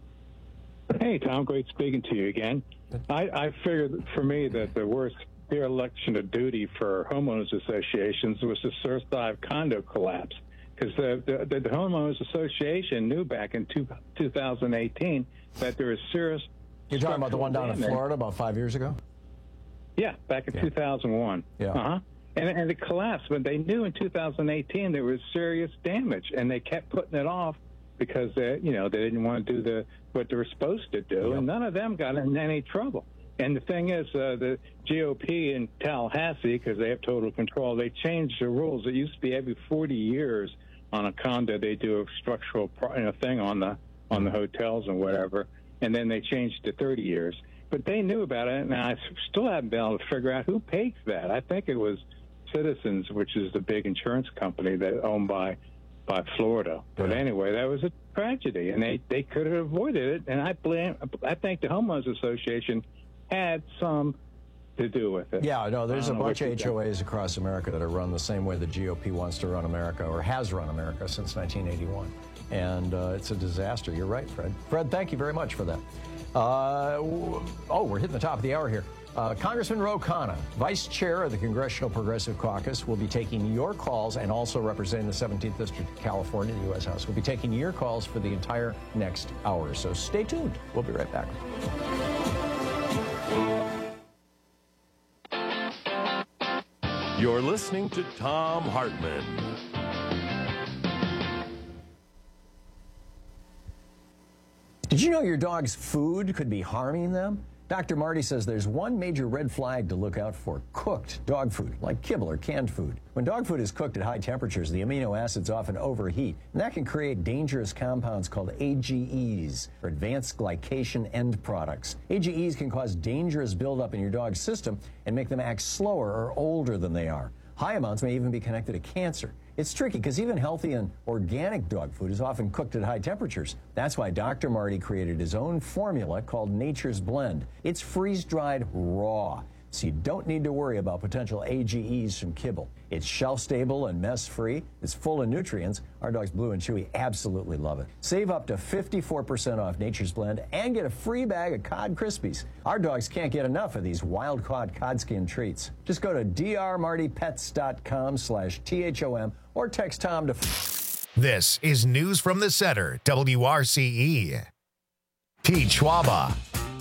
Hey, Tom. Great speaking to you again. I, I figured for me that the worst dereliction of duty for homeowners associations was the Surf condo collapse. Because the, the, the Homeowners Association knew back in two, two thousand eighteen that there was serious. You're talking about the one down in Florida about five years ago? Yeah, back in yeah. two thousand one. Yeah. Uh-huh. And, and it collapsed, but they knew in two thousand eighteen there was serious damage, and they kept putting it off because they, you know, they didn't want to do the what they were supposed to do, yep. and none of them got in any trouble. And the thing is, uh, the G O P in Tallahassee, because they have total control, they changed the rules. It used to be every forty years on a condo they do a structural you know, thing on the on the hotels and whatever, and then they changed it to thirty years. But they knew about it, and I still haven't been able to figure out who pays that. I think it was Citizens, which is the big insurance company that owned by by Florida. But yeah. anyway, that was a tragedy, and they, they could have avoided it. And I blame. I think the Homeowners Association had some to do with it. Yeah, no, there's a bunch of H O As across America that are run the same way the G O P wants to run America, or has run America since nineteen eighty-one. And uh, it's a disaster. You're right, Fred. Fred, thank you very much for that. Uh, oh, we're hitting the top of the hour here. Uh, Congressman Ro Khanna, Vice Chair of the Congressional Progressive Caucus, will be taking your calls, and also representing the seventeenth District of California, the U S House, will be taking your calls for the entire next hour. So stay tuned. We'll be right back. You're listening to Thom Hartmann. Did you know your dog's food could be harming them? Doctor Marty says there's one major red flag to look out for: cooked dog food, like kibble or canned food. When dog food is cooked at high temperatures, the amino acids often overheat, and that can create dangerous compounds called A G Es, or advanced glycation end products. A G Es can cause dangerous buildup in your dog's system and make them act slower or older than they are. High amounts may even be connected to cancer. It's tricky because even healthy and organic dog food is often cooked at high temperatures. That's why Doctor Marty created his own formula called Nature's Blend. It's freeze-dried raw, so you don't need to worry about potential A G Es from kibble. It's shelf-stable and mess-free. It's full of nutrients. Our dogs Blue and Chewy absolutely love it. Save up to fifty-four percent off Nature's Blend and get a free bag of Cod Krispies. Our dogs can't get enough of these wild-caught cod skin treats. Just go to drmartypets.com slash T H O M or text Tom to... This is News from the Center, W R C E. Pete Schwaba.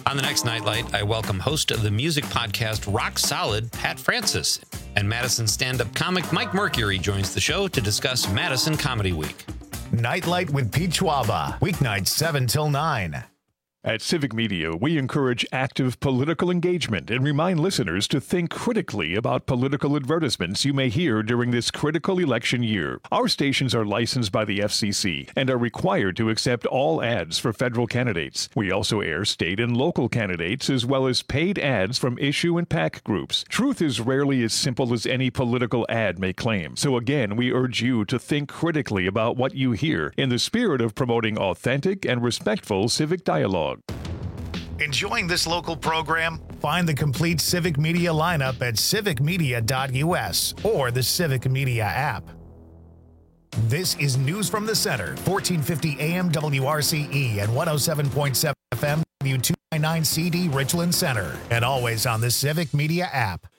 On the next Nightlight, I welcome host of the music podcast Rock Solid, Pat Francis. And Madison stand-up comic Mike Mercury joins the show to discuss Madison Comedy Week. Nightlight with Pete Schwaba, weeknights seven till nine. At Civic Media, we encourage active political engagement and remind listeners to think critically about political advertisements you may hear during this critical election year. Our stations are licensed by the F C C and are required to accept all ads for federal candidates. We also air state and local candidates as well as paid ads from issue and PAC groups. Truth is rarely as simple as any political ad may claim. So again, we urge you to think critically about what you hear in the spirit of promoting authentic and respectful civic dialogue. Enjoying this local program? Find the complete Civic Media lineup at civic media dot U S or the Civic Media app. This is News from the Center, fourteen fifty A M W R C E and one oh seven point seven F M W two ninety-nine C D Richland Center, and always on the Civic Media app.